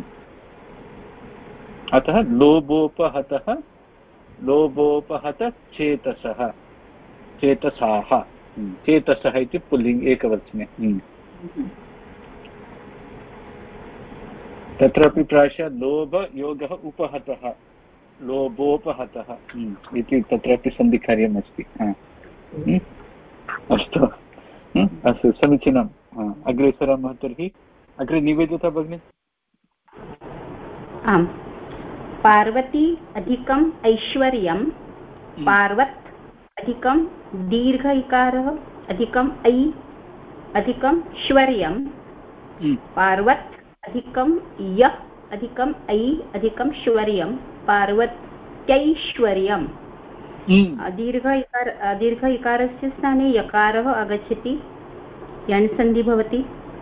अतः लोभोपहतः लोभोपहत चेतसः चेतसाः चेतसः इति पुल्लिङ्ग एकवचने. तत्रापि प्रायशः लोभयोगः उपहतः लोभोपहतः इति तत्रापि सन्धिकार्यम् अस्ति. अस्तु अस्तु समीचीनम्. अग्रे सरामः. तर्हि अग्रे निवेदिता भगिनी. आम्. पार्वती अधिकम् ऐश्वर्यं, पार्वत् अधिकं दीर्घ इकारः अधिकम् ऐ अधिकं श्वर्यं, पार्वत् अधिकं य अधिकम् ऐ अधिकं श्वर्यं, पार्वत्यैश्वर्यं. दीर्घ इकार दीर्घ इकारस्य स्थाने यकारः आगच्छति, यण्सन्धि भवति.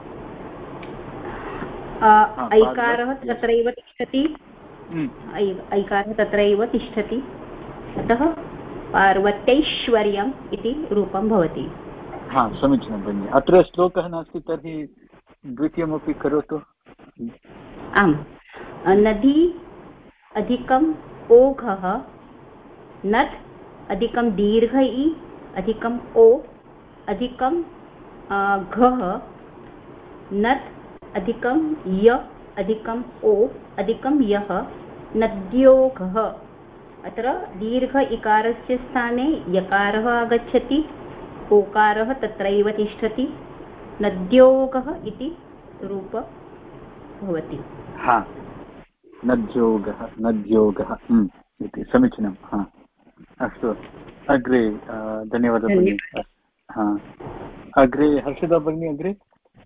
ऐकारः तत्रैव तिष्ठति, ऐकारः तत्रैव तिष्ठति. अतः पार्वत्यैश्वर्यम् इति रूपं भवति. हा समीचीनं भगिनि. अत्र श्लोकः नास्ति, तर्हि द्वितीयमपि करोतु. आम्. नदी अधिकम् ओघः, नद् अधिकं दीर्घ इ अधिकम् ओ अधिकं घः, नद् अधिकं य अधिकम् ओ अधिकं यः, नद्योघः. अत्र दीर्घ इकारस्य स्थाने यकारः आगच्छति, ओकारः तत्रैव तिष्ठति, नद्योगः इति रूप भवति. हा नद्योगः नद्योगः इति समीचीनं. हा अस्तु. अग्रे धन्यवादः भगिनी. हा अग्रे हर्षदा भगिनी. अग्रे.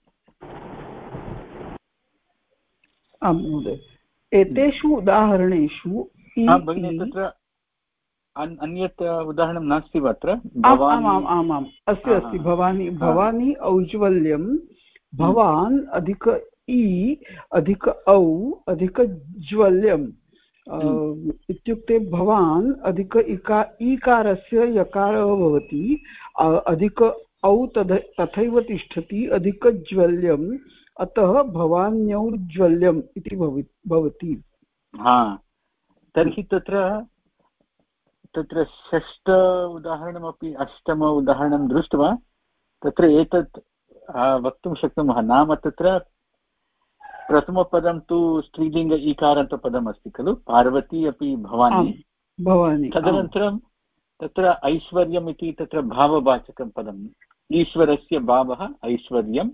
आं महोदय. एतेषु उदाहरणेषु भगिनी तत्र अन्यत् उदाहरणं नास्ति वा? अत्र आम् आम् आम् आम् अस्ति अस्ति. भवानी भवानी औज्ज्वल्यं, भवान् अधिक इ अधिक औ अधिक ज्वल्यम् इत्युक्ते भवान् अधिक इका ईकारस्य यकारः भवति, अधिक औ तद् तथैव तिष्ठति, अधिक ज्वल्यम्, अतः भवान्यौज्ज्वल्यम् इति भवति. हा तर्हि तत्र तत्र षष्ठ उदाहरणमपि अष्टम उदाहरणं दृष्ट्वा तत्र एतत् वक्तुं शक्नुमः. नाम तत्र प्रथमपदं तु स्त्रीलिङ्ग ईकारान्तपदम् अस्ति खलु, पार्वती अपि भवानी भवानी. तदनन्तरं तत्र ऐश्वर्यम् इति तत्र भाववाचकं पदम्, ईश्वरस्य भावः ऐश्वर्यम्,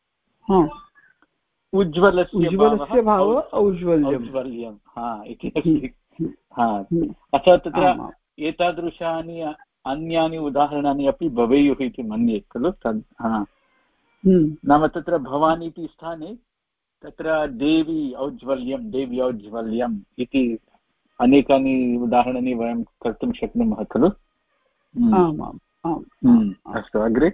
उज्ज्वलस्य भावः औज्ज्वल्यम् हा इति अस्ति. हा अतः तत्र एतादृशानि अन्यानि उदाहरणानि अपि भवेयुः इति मन्ये खलु. तद् हा नाम तत्र भवानी इति स्थाने तत्र देवी औज्ज्वल्यं देवी औज्ज्वल्यम् इति अनेकानि उदाहरणानि वयं कर्तुं शक्नुमः खलु. अस्तु अग्रे.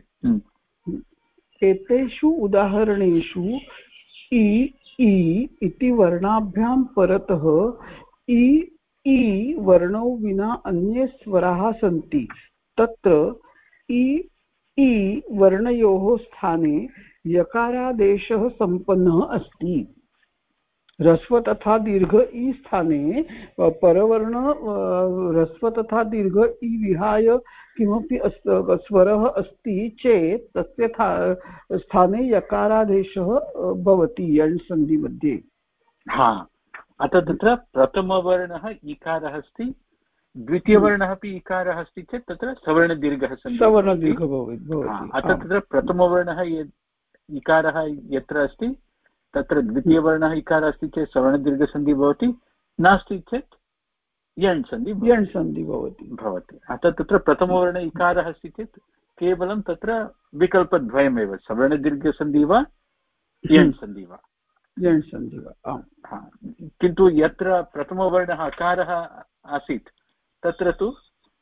एतेषु उदाहरणेषु इ इ इति वर्णाभ्यां परतः इ इ वर्णौ विना अन्ये स्वराः सन्ति. तत्र इ इ वर्णयोः स्थाने यकारादेशः सम्पन्नः अस्ति. ह्रस्व तथा दीर्घ इ स्थाने परवर्ण ह्रस्व तथा दीर्घ इ विहाय किमपि स्वरः अस्ति चेत् तस्य स्थाने यकारादेशः भवति यण् सन्धि मध्ये. हा अतः तत्र प्रथमवर्णः इकारः अस्ति, द्वितीयवर्णः अपि इकारः अस्ति चेत् तत्र सवर्णदीर्घः सवर्णदीर्घः भवति। अतः तत्र प्रथमवर्णः इकारः यत्र अस्ति तत्र द्वितीयवर्णः इकारः अस्ति चेत् सवर्णदीर्घसन्धिः भवति, नास्ति चेत् यण् सन्धि यण् सन्धि भवति भवति अतः तत्र प्रथमवर्ण इकारः अस्ति चेत् केवलं तत्र विकल्पद्वयमेव, सवर्णदीर्घसन्धिः वा यण् सन्धिः वा यण् सन्धिः वा। किन्तु यत्र प्रथमवर्णः अकारः आसीत् तत्र तु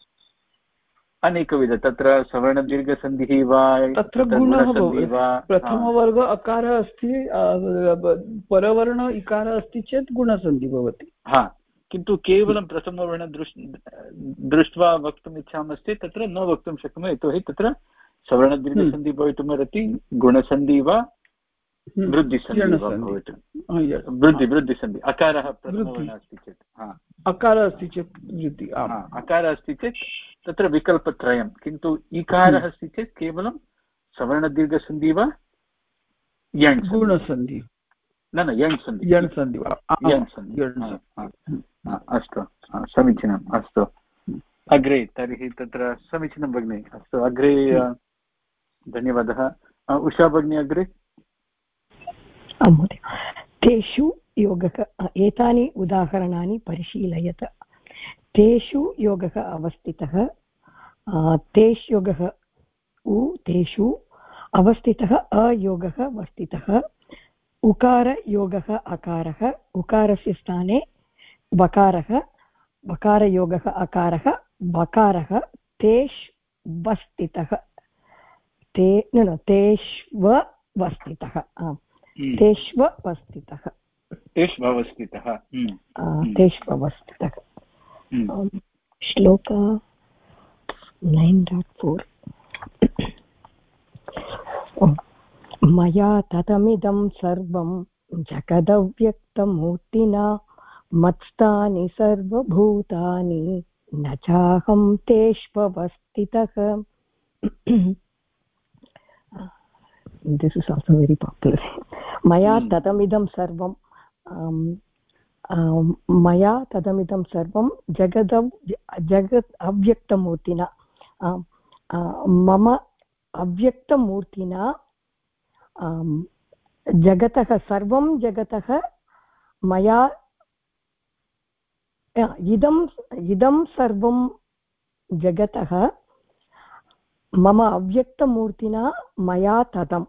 अनेकविध, तत्र सवर्णदीर्घसन्धिः वा तत्र गुणः भवति। प्रथमवर्ग अकारः अस्ति, परवर्ण इकारः अस्ति चेत् गुणसन्धिः भवति। हा, किन्तु केवलं प्रथमवर्ण दृष् दृष्ट्वा वक्तुम् इच्छामश्चेत् तत्र न वक्तुं शक्नुमः, यतोहि तत्र सवर्णदीर्घसन्धिः भवितुमर्हति, गुणसन्धिः वा वृद्धिसन्धिः वा भवितुं वृद्धि वृद्धिसन्धिः अकारः प्रथमवर्णः अस्ति चेत् अकारः अस्ति चेत् वृद्धि अकारः अस्ति चेत् तत्र विकल्पत्रयं, किन्तु इकारः अस्ति चेत् केवलं सवर्णदीर्घसन्धिः वा यण् गुणसन्धिः न न यण् सन्धि यण् सन्धि वा यण् सन्धि। अस्तु समीचीनम्। अस्तु अग्रे तर्हि तत्र समीचीनं भगिनि। अस्तु अग्रे धन्यवादः। उषा भगिनी अग्रे। महोदय तेषु योगः एतानि उदाहरणानि परिशीलयत। तेषु योगः अवस्थितः, तेषु योगः उ तेषु अवस्थितः, अयोगः अवस्थितः, उकारयोगः अकारः, उकारस्य स्थाने वकारः, वकारयोगः अकारः, वकारः, तेष् वस्थितः, ते न न तेष्व वस्थितः, तेष्व वस्थितः, तेष्वस्थितः तेष्वस्थितः। श्लोक नैन् डाट् फोर्। मया ततमिदं सर्वं जगदव्यक्तमूर्तिना मत्स्थानि सर्वभूतानि न चाहं तेष्वस्थितः। This is also very popular. मया ततमिदं सर्वं मया तदमिदं सर्वं जगदव जगत् अव्यक्तमूर्तिना मम अव्यक्तमूर्तिना जगतः सर्वं जगतः मया इदम् इदं सर्वं जगतः मम अव्यक्तमूर्तिना मया ततम्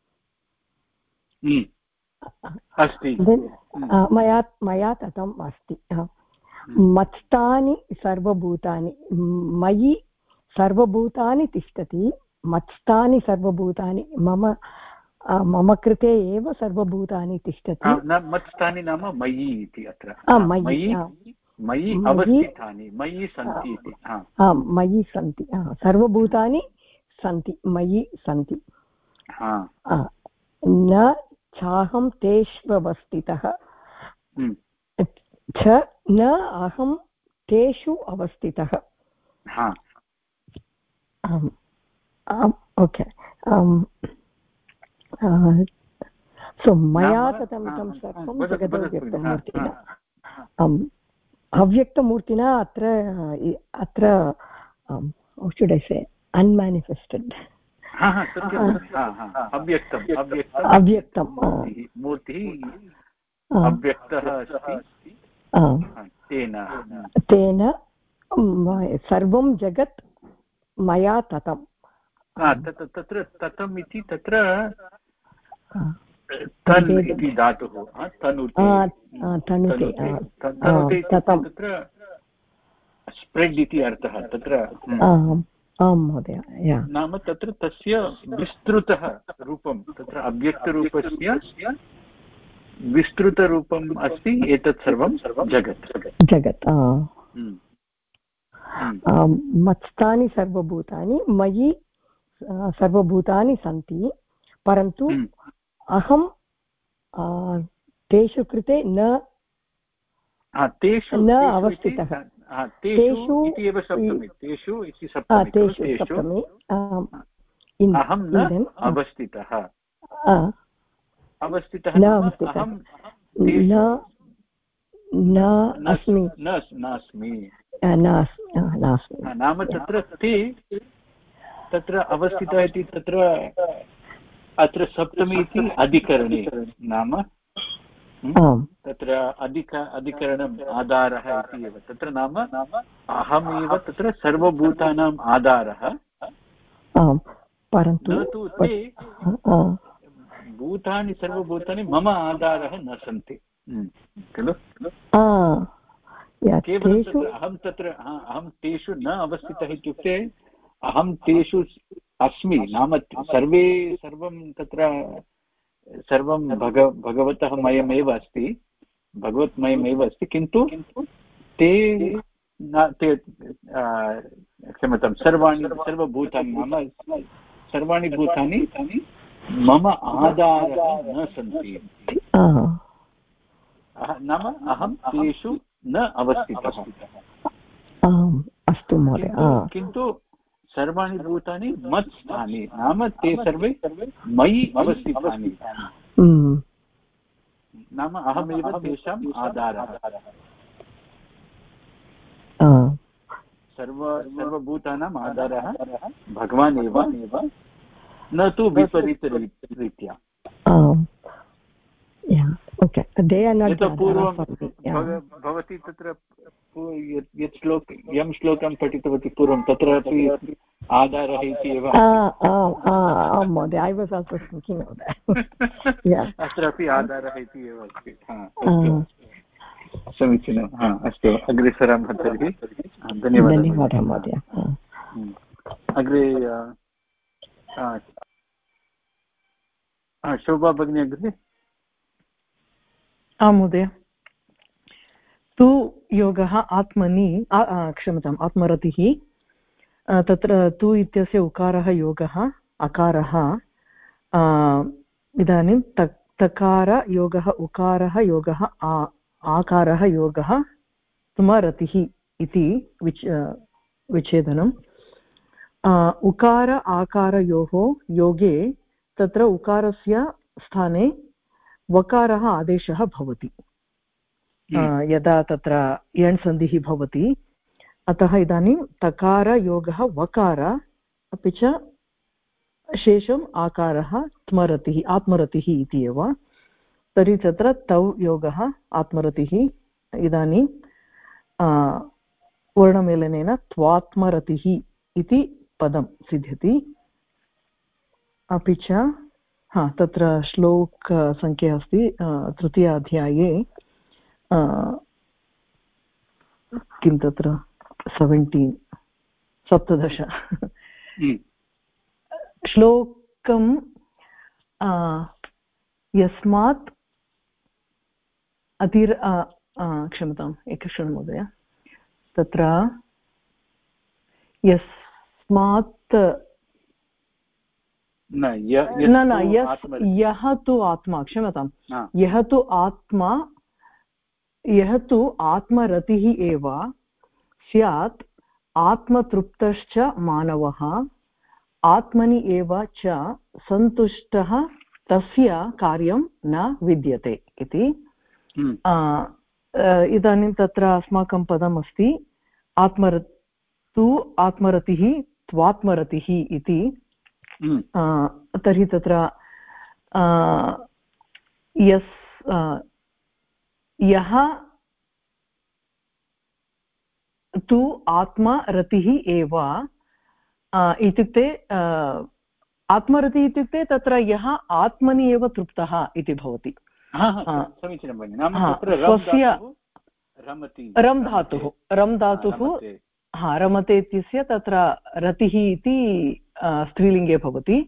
अस्ति मया मया ततम् अस्ति। मत्स्थानि सर्वभूतानि, मयि सर्वभूतानि तिष्ठति, मत्स्थानि सर्वभूतानि मम मम कृते एव सर्वभूतानि तिष्ठति। मत्स्थानि नाम मयि इति, अत्र मयि मयि अवस्थितानि मयि सन्ति इति। मयि सन्ति, सर्वभूतानि सन्ति, मयि सन्ति। न चाहं तेष्वस्थितः, च न अहं तेषु अवस्थितः। ओके, सो मया ततमिदं सर्वं जगदव्यक्तमूर्तिना अव्यक्तमूर्तिना अत्र अत्र how should I say unmanifested अव्यक्तम् अव्यक्तं मूर्तिः अव्यक्तः अस्ति, तेन तेन सर्वं जगत् मया ततं। तत्र ततम् इति तत्र तन् इति धातुः, तनुते तत्र स्प्रेड् इति अर्थः तत्र। आं महोदय, नाम तत्र तस्य विस्तृतः रूपं, तत्र अव्यक्तरूपस्य विस्तृतरूपम् अस्ति एतत् सर्वं जगत् जगत्। मत्स्थानि सर्वभूतानि, मयि सर्वभूतानि सन्ति, परन्तु अहं तेषु कृते न न अवस्थितः। तेषु इति एव सप्तमी, तेषु इति सप्तमी, सप्तमी अहं न अवस्थितः, अवस्थितः न अवस्थितः न न अस्मि नास्मि नास्मि। नाम तत्र ते तत्र अवस्थितः इति तत्र अत्र सप्तमी इति अधिकरणे नाम तत्र अधिक अधिकरणम् आधारः इति एव तत्र नाम अहमेव तत्र सर्वभूतानाम् आधारः परन्तु न तु ते भूतानि सर्वभूतानि मम आधारः न सन्ति खलु। केवलं तत्र अहं तत्र अहं तेषु न अवस्थितः इत्युक्ते अहं तेषु अस्मि नाम सर्वे सर्वं तत्र सर्वं भग भगवतः मयमेव अस्ति भगवत्मयमेव अस्ति किन्तु ते न ते क्षम्यतां सर्वाणि सर्वभूतानि नाम सर्वाणि भूतानि मम आधारः न सन्ति नाम अहं तेषु न अवस्थितः। अस्तु महोदय। किन्तु सर्वाणि भूतानि मत् स्थाने नाम ते सर्वे मयि अवस्थितानि नाम अहमेव तेषाम् आधारः। सर्व सर्वभूतानाम् आधारः भगवान् एव न तु विपरीतरीत्या। पूर्वं भवती तत्र यत् श्लोक यं श्लोकं पठितवती पूर्वं तत्रापि आधारः इति एव अत्रापि आधारः इति एव अस्ति। समीचीनं। हा अस्तु अग्रे सरामः तर्हि। धन्यवादः महोदय। अग्रे शोभा भगिनी अग्रे। आं महोदय। तु योगः आत्मनि क्षम्यताम् आत्मरतिः तत्र तु इत्यस्य उकारः योगः अकारः इदानीं तक् तकार योगः उकारः योगः आकारः योगः तुमरतिः इति विच विच्छेदनम् उकार आकारयोः योगे तत्र उकारस्य स्थाने वकारः आदेशः भवति यदा तत्र यण् सन्धिः भवति अतः इदानीं तकारयोगः वकार अपि च शेषम् आकारः त्मरतिः आत्मरतिः इति एव। तर्हि तत्र तौ योगः आत्मरतिः इदानीं वर्णमेलनेन त्वात्मरतिः इति पदं सिद्ध्यति। अपि च हा तत्र श्लोकसङ्ख्या अस्ति तृतीयाध्याये किं तत्र सेवेण्टीन् सप्तदश श्लोकं यस्मात् अतिर् क्षम्यताम् एकक्षणं महोदय तत्र यस्मात् न न यः तु आत्मा क्षम्यतां यः तु आत्मा यः तु आत्मरतिः एव स्यात् आत्मतृप्तश्च मानवः आत्मनि एव च सन्तुष्टः तस्य कार्यं न विद्यते इति। इदानीं तत्र अस्माकं पदम् अस्ति आत्मरतु आत्मरतिः त्वात्मरतिः इति। तर्हि तत्र यस् यः तु आत्मरतिः एव इत्युक्ते आत्मरतिः इत्युक्ते तत्र यः आत्मनि एव तृप्तः इति भवति। समीचीनं भगिनि। नाम स्वस्य रम् धातुः रम् धातुः हा रमते इत्यस्य तत्र रतिः इति स्त्रीलिङ्गे भवति।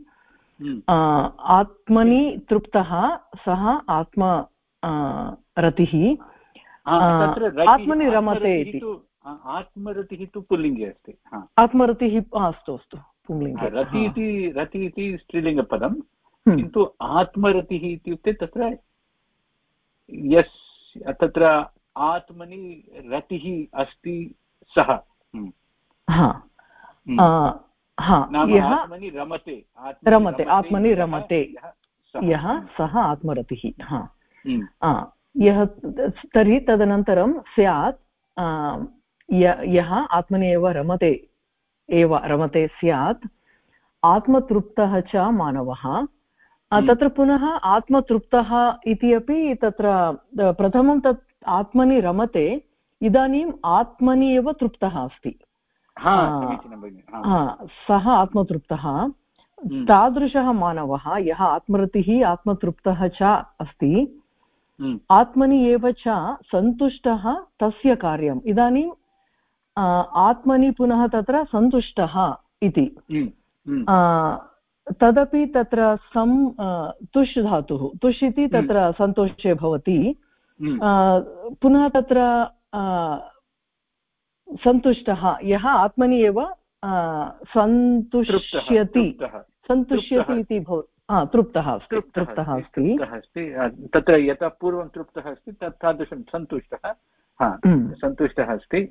आत्मनि तृप्तः सः आत्म रतिः आत्मनि रमते इति। आत्मरतिः तु पुल्लिङ्गे अस्ति। आत्मरतिः अस्तु अस्तु पुल्लिङ्गे। रति इति रति इति स्त्रीलिङ्गपदं किन्तु आत्मरतिः इत्युक्ते तत्र यस् तत्र आत्मनि रतिः अस्ति सः आत्मनि रमते रमते आत्मनि रमते यः सः आत्मरतिः। यः तर्हि तदनन्तरं स्यात् यः आत्मनि एव रमते एव रमते स्यात् आत्मतृप्तः च मानवः। तत्र पुनः आत्मतृप्तः इति अपि तत्र प्रथमं तत् आत्मनि रमते, इदानीम् आत्मनि एव तृप्तः अस्ति, सः आत्मतृप्तः। तादृशः मानवः यः आत्मरतिः आत्मतृप्तः च अस्ति, आत्मनि एव च सन्तुष्टः, तस्य कार्यम् इदानीम् आत्मनि पुनः तत्र सन्तुष्टः इति, तदपि तत्र सं तुष् धातुः, तुष् इति तत्र सन्तोषे भवति, पुनः तत्र सन्तुष्टः यः आत्मनि एव सन्तुष्यति, सन्तुष्यति इति भव तृप्तः अस्ति, तृप्तः अस्ति तत्र यथा पूर्वं तृप्तः अस्ति तत् तादृशं सन्तुष्टः सन्तुष्टः अस्ति।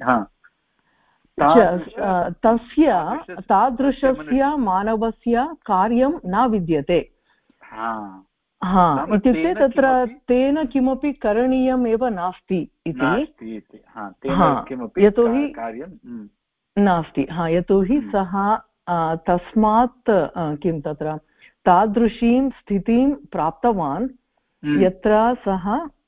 तस्य तादृशस्य मानवस्य कार्यं न विद्यते, हा इत्युक्ते तत्र तेन किमपि करणीयम् एव नास्ति इति, यतोहि नास्ति, हा यतोहि सः तस्मात् किं तत्र तादृशीं स्थितिं प्राप्तवान् यत्र सः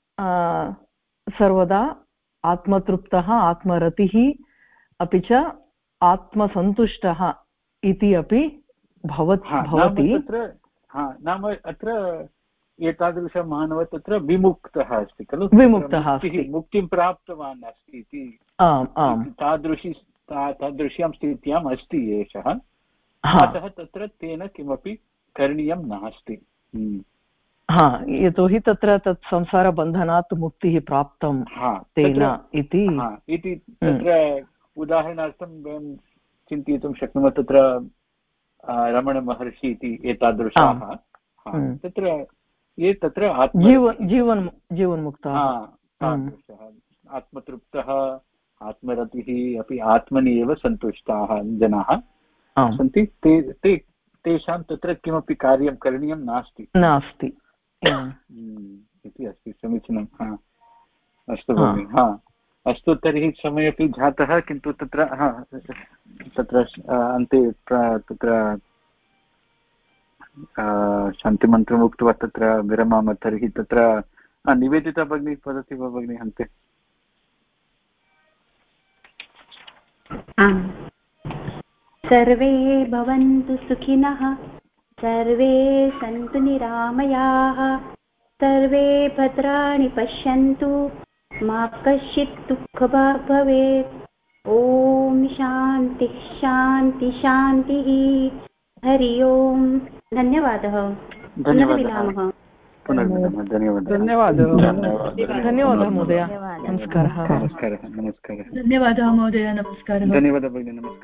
सर्वदा आत्मतृप्तः, आत्मरतिः, अपि च आत्मसन्तुष्टः इति अपि भवति। नाम अत्र एतादृशः मानवः तत्र विमुक्तः अस्ति खलु, विमुक्तः अस्ति, मुक्तिं प्राप्तवान् अस्ति इति, तादृशी तादृश्यां स्थित्याम् अस्ति एषः, अतः तत्र तेन किमपि करणीयं नास्ति। हा यतोहि तत्र तत् संसारबन्धनात् मुक्तिः प्राप्तं तेन इति। तत्र उदाहरणार्थं वयं चिन्तयितुं शक्नुमः, तत्र रमणमहर्षि इति एतादृशाः तत्र ये तत्र जीवन जीवन्मुक्ताः, तादृशः आत्मतृप्तः, आत्मरतिः अपि आत्मनि एव सन्तुष्टाः जनाः सन्ति, ते ते तेषां तत्र किमपि कार्यं करणीयं नास्ति नास्ति इति अस्ति। समीचीनं, हा अस्तु भगिनि, हा अस्तु। तर्हि समयः जातः, किन्तु तत्र हा तत्र अन्ते तत्र शान्तिमन्त्रम् उक्त्वा तत्र विरमामः। तर्हि तत्र निवेदिता भगिनी वदति वा भगिनि अन्ते? आम्, सर्वे भवन्तु सुखिनः, सर्वे सन्तु निरामयाः, सर्वे भद्राणि पश्यन्तु, मा कश्चित् दुःखभाग् भवेत्। ॐ शान्ति शान्ति शान्तिः। हरि ओम्। धन्यवादः। पुनर्मिलामः। पुनर्मिलामः। धन्यवादः। धन्यवादः। धन्यवादः महोदय। नमस्कारः। नमस्कारः। नमस्कारः। धन्यवादः महोदय। नमस्कारः। धन्यवादः भगिनी। नमस्कारः।